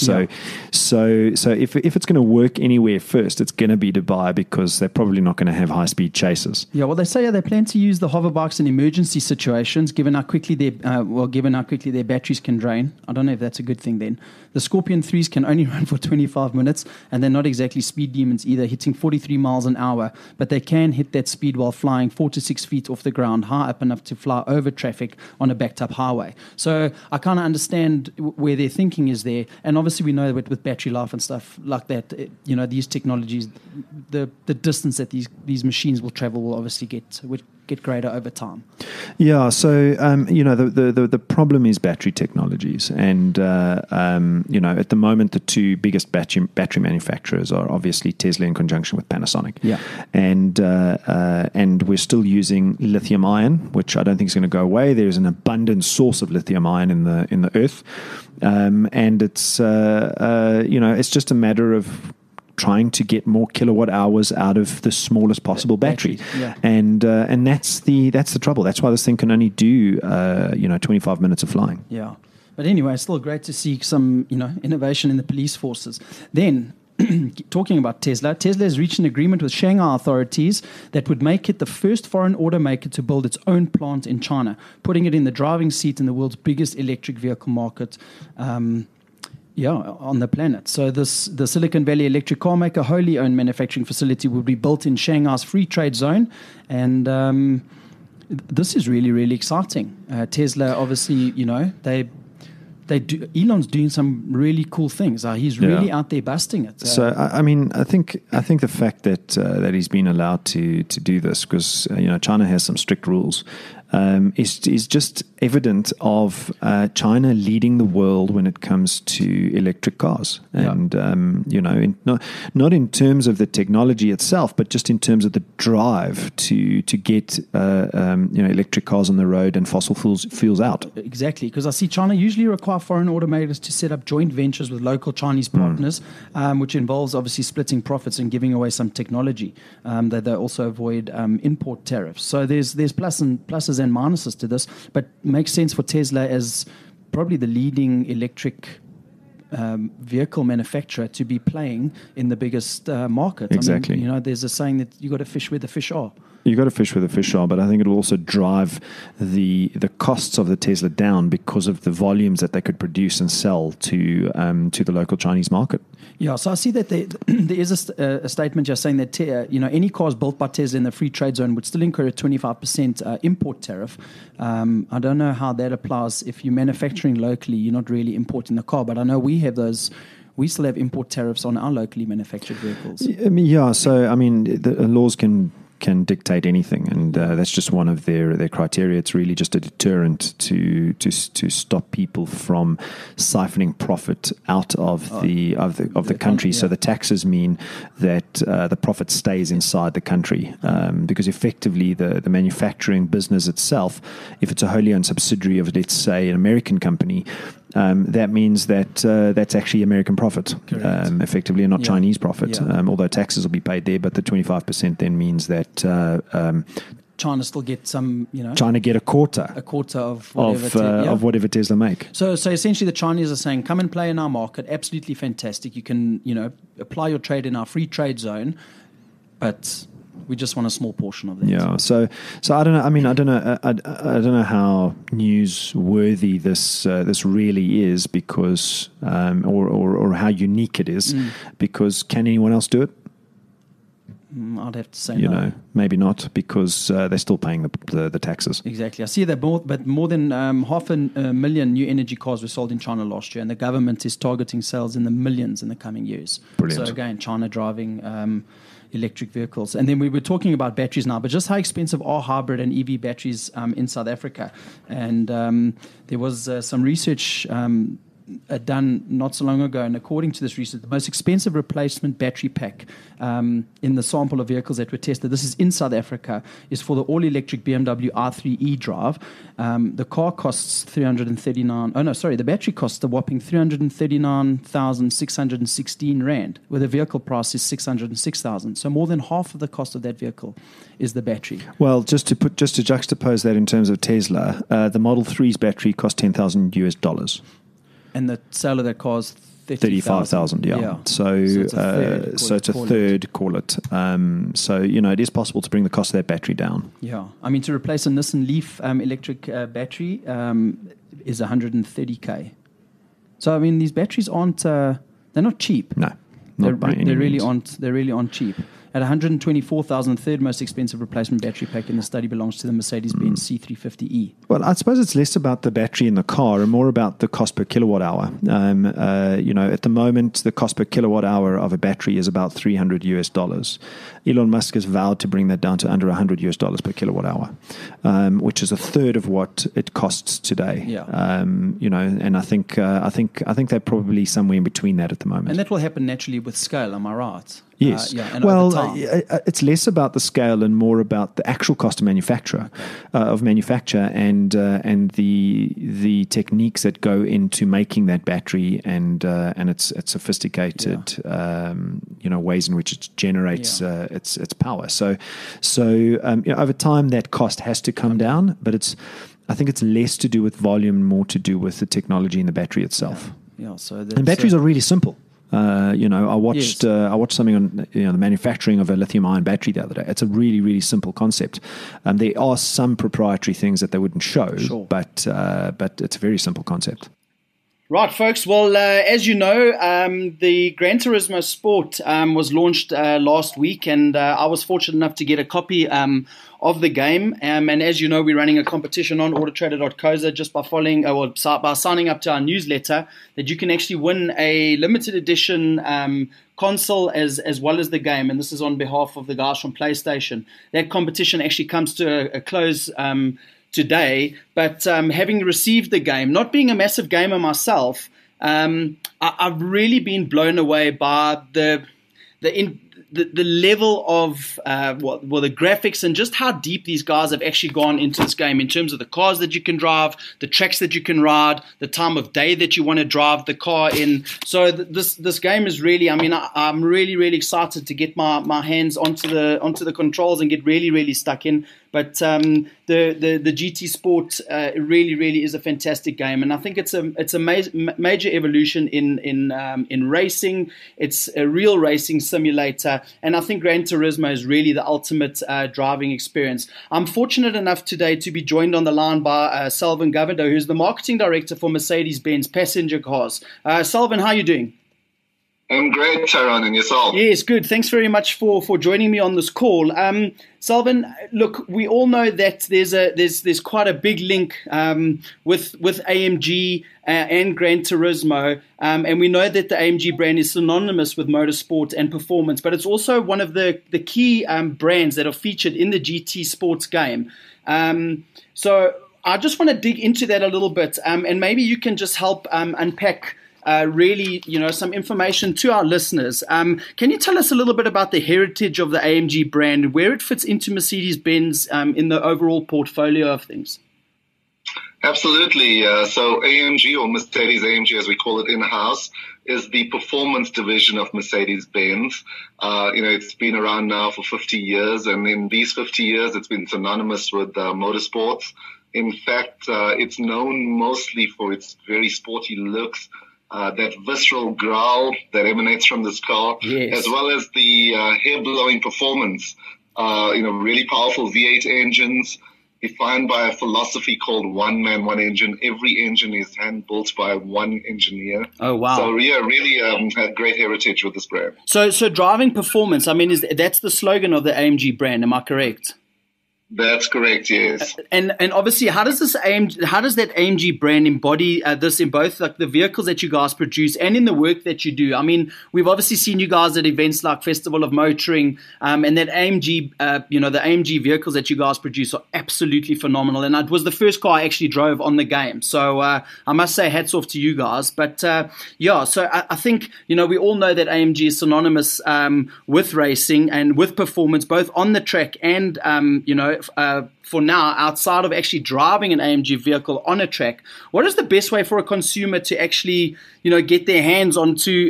So if it's going to work anywhere first, it's going to be Dubai, because they're probably not going to have high speed chases. Yeah, well, they say they plan to use the hover bikes in emergency situations, given how quickly their batteries can drain. I don't know if that's a good thing then. The Scorpion 3s can only run for 25 minutes, and they're not exactly speed demons either, hitting 43 miles an hour, but they can hit that speed while flying 4 to 6 feet off the ground, high up enough to fly over traffic on a backed up highway. So I kind of understand where their thinking is there, and obviously we know that with battery life and stuff like that, these technologies, the distance that these machines will travel will obviously get greater over time. Yeah, so the problem is battery technologies, and at the moment the two biggest battery manufacturers are obviously Tesla in conjunction with Panasonic. Yeah, and we're still using lithium ion, which I don't think is going to go away. There's an abundant source of lithium ion in the earth, and it's it's just a matter of trying to get more kilowatt hours out of the smallest possible battery. Yeah. And that's the trouble. That's why this thing can only do 25 minutes of flying. Yeah. But anyway, it's still great to see some innovation in the police forces. Then talking about Tesla has reached an agreement with Shanghai authorities that would make it the first foreign automaker to build its own plant in China, putting it in the driving seat in the world's biggest electric vehicle market on the planet. So the Silicon Valley electric car maker wholly owned manufacturing facility will be built in Shanghai's free trade zone, and this is really, really exciting. Tesla, obviously, Elon's doing some really cool things. He's really out there busting it. So I mean, I think the fact that that he's been allowed to do this, because China has some strict rules, is just evident of China leading the world when it comes to electric cars, and not in terms of the technology itself, but just in terms of the drive to get electric cars on the road and fossil fuels out. Exactly, because I see China usually require foreign automakers to set up joint ventures with local Chinese partners, which involves obviously splitting profits and giving away some technology. That they also avoid import tariffs. So there's pluses and minuses to this, but makes sense for Tesla as probably the leading electric vehicle manufacturer to be playing in the biggest market. Exactly. I mean, there's a saying that you got to fish where the fish are. You've got to fish where the fish are, but I think it will also drive the costs of the Tesla down because of the volumes that they could produce and sell to the local Chinese market. Yeah, so I see that there is a statement just saying that any cars built by Tesla in the free trade zone would still incur a 25% import tariff. I don't know how that applies if you're manufacturing locally. You're not really importing the car, but I know we have those. We still have import tariffs on our locally manufactured vehicles. So I mean, the laws can dictate anything, and that's just one of their criteria. It's really just a deterrent to stop people from siphoning profit out of the country. So the taxes mean that the profit stays inside the country, because effectively the manufacturing business itself, if it's a wholly owned subsidiary of, let's say, an American company, that means that that's actually American profit, effectively, and not Chinese profit, although taxes will be paid there, but the 25% then means that China still get some, China get a quarter of whatever Tesla make. So essentially the Chinese are saying, come and play in our market, absolutely fantastic. You can, apply your trade in our free trade zone, but we just want a small portion of that. Yeah. So I don't know. I mean, I don't know how newsworthy this really is, because or how unique it is, because can anyone else do it? I'd have to say no. Maybe not, because they're still paying the taxes. Exactly. I see that more than 500,000 new energy cars were sold in China last year, and the government is targeting sales in the millions in the coming years. Brilliant. So again, China driving electric vehicles. And then we were talking about batteries now, but just how expensive are hybrid and EV batteries in South Africa? And there was some research done not so long ago, and according to this research, the most expensive replacement battery pack in the sample of vehicles that were tested, this is in South Africa, is for the all-electric BMW i3 eDrive. The car costs the battery costs a whopping 339,616 rand, where the vehicle price is 606,000. So more than half of the cost of that vehicle is the battery. Well, just to juxtapose that in terms of Tesla, the Model 3's battery cost $10,000. And the sale of that car is 35,000. Yeah. So it's a third, call it. So it is possible to bring the cost of that battery down. Yeah. I mean, to replace a Nissan Leaf electric battery is 130K. So I mean, these batteries aren't they're not cheap. No, not by any means. They really aren't cheap. At 124,000, the third most expensive replacement battery pack in the study belongs to the Mercedes-Benz C350E. Well, I suppose it's less about the battery in the car and more about the cost per kilowatt hour. At the moment, the cost per kilowatt hour of a battery is about $300. Elon Musk has vowed to bring that down to under $100 per kilowatt hour, which is a third of what it costs today. Yeah. And I think they're probably somewhere in between that at the moment. And that will happen naturally with scale. Am I right? Yes. It's less about the scale and more about the actual cost of manufacture, and the techniques that go into making that battery and its sophisticated ways in which it generates its power. So over time that cost has to come down, but I think it's less to do with volume, more to do with the technology in the battery itself. Yeah. And batteries are really simple. I watched something on the manufacturing of a lithium-ion battery the other day. It's a really, really simple concept. There are some proprietary things that they wouldn't show, but it's a very simple concept. Right, folks. Well, as you know, the Gran Turismo Sport was launched last week, and I was fortunate enough to get a copy of the game. And as you know, we're running a competition on autotrader.coza just by by signing up to our newsletter, that you can actually win a limited edition console as well as the game. And this is on behalf of the guys from PlayStation. That competition actually comes to a close today, but having received the game, not being a massive gamer myself, I've really been blown away by the level of the graphics and just how deep these guys have actually gone into this game in terms of the cars that you can drive, the tracks that you can ride, the time of day that you want to drive the car in. So this game is really, I'm really, really excited to get my hands onto the controls and get really, really stuck in. But the GT Sport really, really is a fantastic game, and I think it's a major evolution in racing. It's a real racing simulator, and I think Gran Turismo is really the ultimate driving experience. I'm fortunate enough today to be joined on the line by Selvin Govender, who's the marketing director for Mercedes-Benz passenger cars. Selvin, how are you doing? I'm great, Tyrone, and yourself? Yes, good. Thanks very much for joining me on this call. Selvin, look, we all know that there's quite a big link with AMG and Gran Turismo, and we know that the AMG brand is synonymous with motorsport and performance, but it's also one of the key brands that are featured in the GT Sports game. So I just want to dig into that a little bit, and maybe you can just help unpack really, some information to our listeners. Can you tell us a little bit about the heritage of the AMG brand, where it fits into Mercedes-Benz in the overall portfolio of things? Absolutely. So AMG, or Mercedes-AMG as we call it in-house, is the performance division of Mercedes-Benz. It's been around now for 50 years, and in these 50 years, it's been synonymous with motorsports. In fact, it's known mostly for its very sporty looks, that visceral growl that emanates from this car, yes, as well as the hair-blowing performance. Really powerful V8 engines, defined by a philosophy called one man, one engine. Every engine is hand-built by one engineer. Oh, wow. So, yeah, really had great heritage with this brand. So driving performance, that's the slogan of the AMG brand, am I correct? That's correct, yes. And obviously, how does that AMG brand embody this in both like the vehicles that you guys produce and in the work that you do? I mean, we've obviously seen you guys at events like Festival of Motoring, and that AMG, the AMG vehicles that you guys produce are absolutely phenomenal. And it was the first car I actually drove on the game, so I must say hats off to you guys. But so I think we all know that AMG is synonymous with racing and with performance, both on the track and for now, outside of actually driving an AMG vehicle on a track. What is the best way for a consumer to actually, get their hands onto,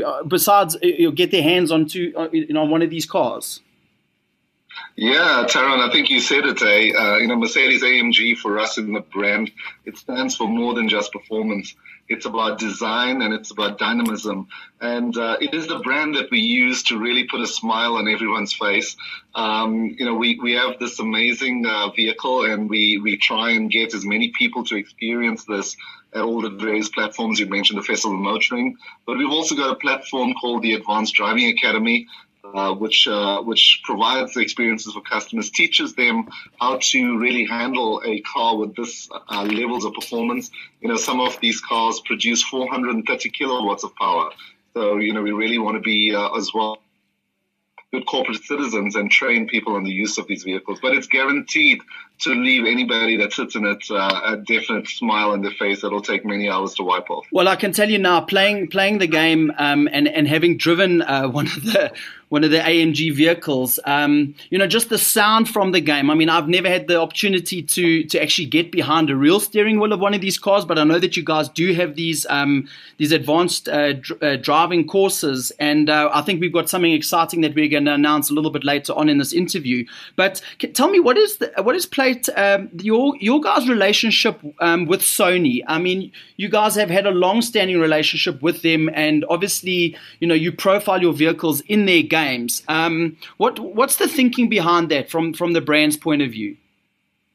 on one of these cars? Yeah, Tyrone, I think you said it. Mercedes-AMG for us in the brand, it stands for more than just performance. It's about design and it's about dynamism. And it is the brand that we use to really put a smile on everyone's face. We have this amazing vehicle, and we try and get as many people to experience this at all the various platforms. You mentioned the Festival of Motoring, but we've also got a platform called the Advanced Driving Academy, which provides the experiences for customers, teaches them how to really handle a car with this levels of performance. Some of these cars produce 430 kilowatts of power. So, we really want to be as well good corporate citizens and train people on the use of these vehicles. But it's guaranteed to leave anybody that sits in it a definite smile on their face that'll take many hours to wipe off. Well, I can tell you now, playing the game and having driven one of the AMG vehicles, just the sound from the game. I mean, I've never had the opportunity to actually get behind a real steering wheel of one of these cars, but I know that you guys do have these advanced driving courses, and I think we've got something exciting that we're going to announce a little bit later on in this interview. But tell me, what is your guys' relationship with Sony? I mean, you guys have had a long-standing relationship with them, and obviously, you profile your vehicles in their games. What's the thinking behind that from the brand's point of view?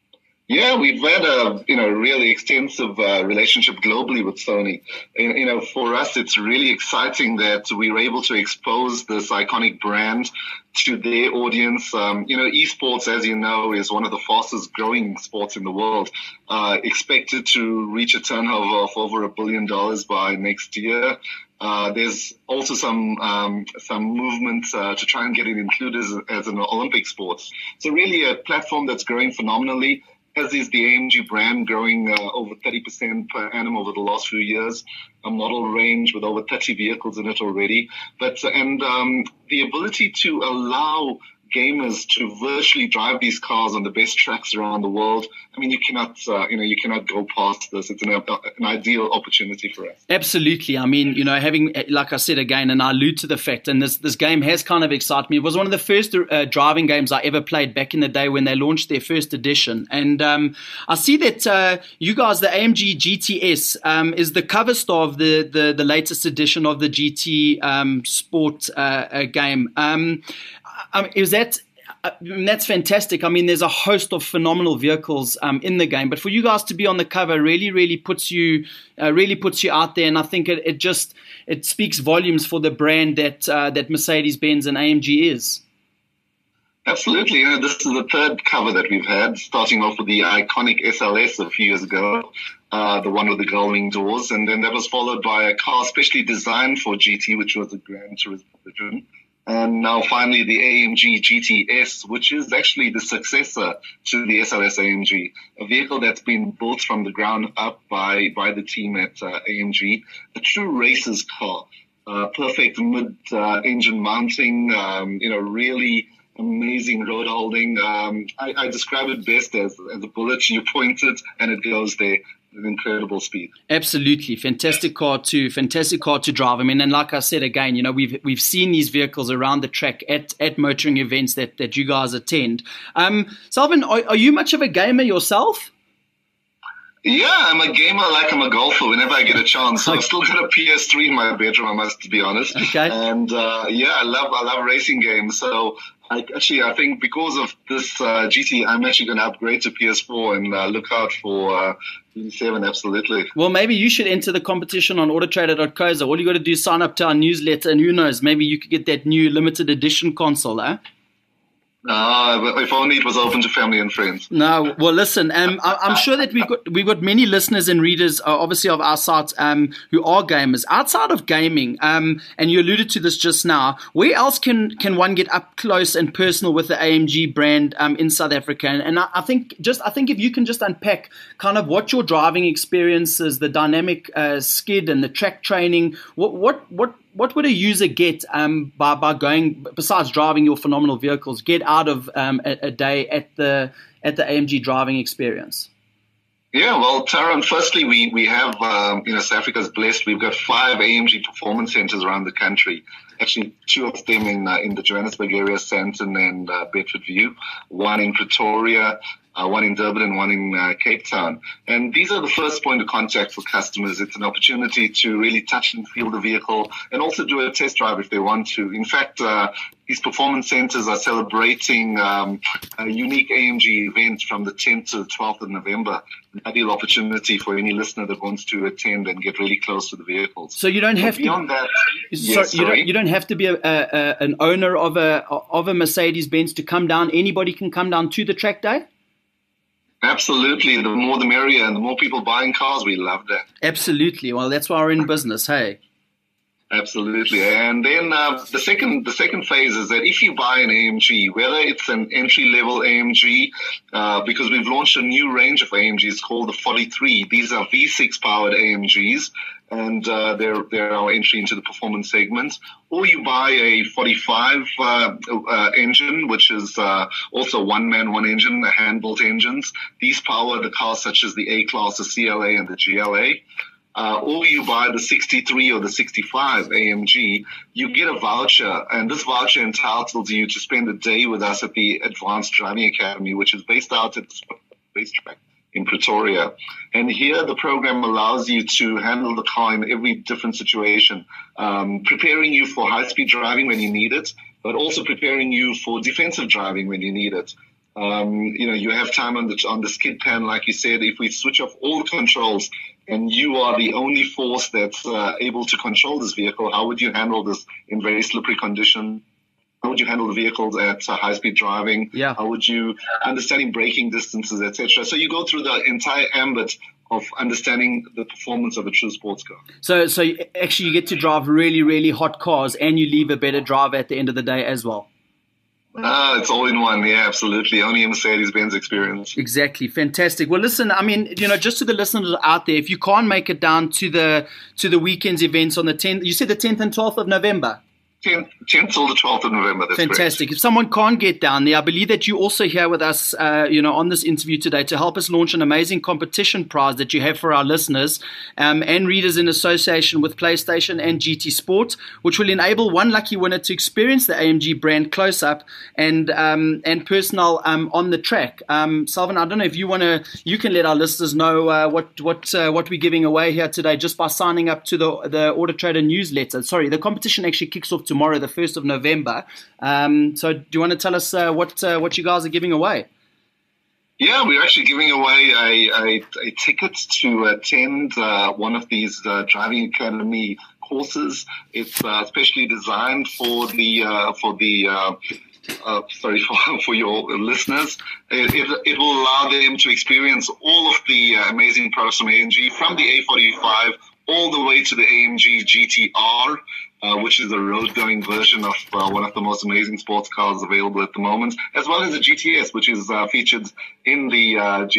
Yeah, we've had a really extensive relationship globally with Sony. For us, it's really exciting that we were able to expose this iconic brand to their audience. Esports, as you know, is one of the fastest growing sports in the world. Expected to reach a turnover of over $1 billion by next year. There's also some movement to try and get it included as an Olympic sport. So really a platform that's growing phenomenally, as is the AMG brand, growing over 30% per annum over the last few years. A model range with over 30 vehicles in it already. The ability to allow gamers to virtually drive these cars on the best tracks around the world. I mean, you cannot go past this. It's an ideal opportunity for us. Absolutely. I mean, having, like I said again, and I allude to the fact, and this game has kind of excited me. It was one of the first driving games I ever played back in the day when they launched their first edition. And I see that you guys, the AMG GTS, is the cover star of the latest edition of the GT Sport game. That's fantastic. I mean, there's a host of phenomenal vehicles in the game, but for you guys to be on the cover really puts you out there, and I think it speaks volumes for the brand that Mercedes-Benz and AMG is. Absolutely. This is the third cover that we've had, starting off with the iconic SLS a few years ago, the one with the gull-wing doors, and then that was followed by a car specially designed for GT, which was the Gran Turismo version. And now finally the AMG GTS, which is actually the successor to the SLS AMG, a vehicle that's been built from the ground up by the team at AMG, a true racer's car, perfect mid-engine mounting, really amazing road holding. I describe it best as a bullet. You point it and it goes there. An incredible speed. Absolutely. Fantastic car to drive. I mean, and like I said again, we've seen these vehicles around the track at motoring events that you guys attend. Selvin, are you much of a gamer yourself? Yeah, I'm a gamer like I'm a golfer whenever I get a chance. So I've still got a PS3 in my bedroom, I must be honest. Okay. And I love racing games. So I think because of this GT, I'm actually going to upgrade to PS4 and look out for PS7. Absolutely. Well, maybe you should enter the competition on autotrader.co. All you got to do is sign up to our newsletter, and who knows, maybe you could get that new limited edition console, eh? If only it was open to family and friends. No, well, listen, I'm sure that we've got many listeners and readers, obviously, of our site who are gamers. Outside of gaming, and you alluded to this just now, where else can one get up close and personal with the AMG brand in South Africa? And I think if you can just unpack kind of what your driving experience is, the dynamic skid and the track training, what would a user get by going, besides driving your phenomenal vehicles, get out of a day at the AMG driving experience? Yeah, well, Taran, firstly, we have, South Africa's blessed. We've got 5 AMG performance centers around the country. Actually, 2 of them in the Johannesburg area, Sandton and Bedford View, 1 in Pretoria, 1 in Durban and 1 in Cape Town. And these are the first point of contact for customers. It's an opportunity to really touch and feel the vehicle and also do a test drive if they want to. In fact, these performance centers are celebrating a unique AMG event from the 10th to the 12th of November. An ideal opportunity for any listener that wants to attend and get really close to the vehicles. So you don't have beyond to. That, you don't have to be an owner of a Mercedes-Benz to come down. Anybody can come down to the track day. Absolutely. The more the merrier, and the more people buying cars, we love that. Absolutely. Well, that's why we're in business, hey? Absolutely. And then the second phase is that if you buy an AMG, whether it's an entry-level AMG, because we've launched a new range of AMGs called the 43. These are V6-powered AMGs, and they're our entry into the performance segment. Or you buy a 45 engine, which is also one-man, one engine, the hand-built engines. These power the cars such as the A-Class, the CLA, and the GLA. Or you buy the 63 or the 65 AMG, you get a voucher, and this voucher entitles you to spend a day with us at the Advanced Driving Academy, which is based out at the racetrack in Pretoria. And here the program allows you to handle the car in every different situation, preparing you for high-speed driving when you need it, but also preparing you for defensive driving when you need it. You have time on the skid pan, like you said. If we switch off all the controls and you are the only force that's able to control this vehicle, how would you handle this in very slippery conditions? How would you handle the vehicles at high-speed driving? Yeah. How would you understanding braking distances, etc.? So you go through the entire ambit of understanding the performance of a true sports car. So actually you get to drive really, really hot cars, and you leave a better driver at the end of the day as well. It's all in one. Yeah, absolutely. Only a Mercedes-Benz experience. Exactly. Fantastic. Well, listen, I mean, just to the listeners out there, if you can't make it down to the weekend's events on the 10th, you said the 10th and 12th of November. 10th till the 12th of November. That's fantastic. Correct. If someone can't get down there, I believe that you're also here with us, on this interview today to help us launch an amazing competition prize that you have for our listeners and readers in association with PlayStation and GT Sport, which will enable one lucky winner to experience the AMG brand close up and personal on the track. Salvan, I don't know if you can let our listeners know what we're giving away here today just by signing up to the Auto Trader newsletter. Sorry, the competition actually kicks off tomorrow, the 1st of November. So do you want to tell us what you guys are giving away? Yeah, we're actually giving away a ticket to attend one of these driving academy courses. It's specially designed for your listeners. It will allow them to experience all of the amazing products from AMG, from the A45 all the way to the AMG GTR, which is a road-going version of one of the most amazing sports cars available at the moment, as well as the GTS, which is featured in the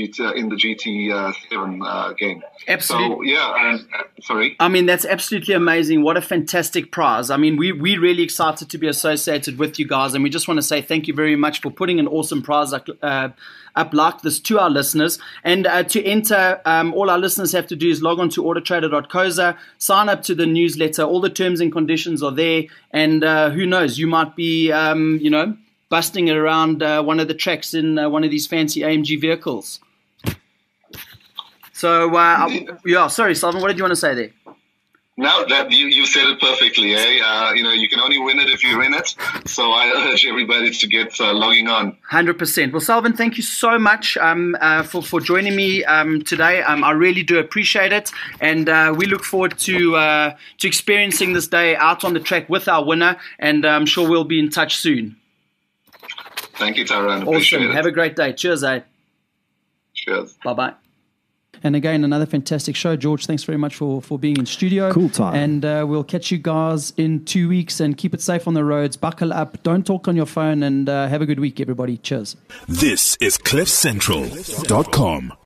GT7 game. Absolutely. So, sorry. I mean, that's absolutely amazing. What a fantastic prize. I mean, we're really excited to be associated with you guys, and we just want to say thank you very much for putting an awesome prize up like this to our listeners. And to enter, all our listeners have to do is log on to autotrader.co.za, sign up to the newsletter. All the terms and conditions are there. And who knows, you might be, busting it around one of the tracks in one of these fancy AMG vehicles. So, sorry, Salvan, what did you want to say there? No, that you said it perfectly. You can only win it if you're in it. So I urge everybody to get logging on. 100%. Well, Salvan, thank you so much for joining me today. I really do appreciate it, and we look forward to experiencing this day out on the track with our winner. And I'm sure we'll be in touch soon. Thank you, Tyrone. Appreciate it. Have a great day. Cheers, eh? Cheers. Bye-bye. And again, another fantastic show. George, thanks very much for being in studio. Cool time. And we'll catch you guys in 2 weeks, and keep it safe on the roads. Buckle up. Don't talk on your phone, and have a good week, everybody. Cheers. This is CliffCentral.com.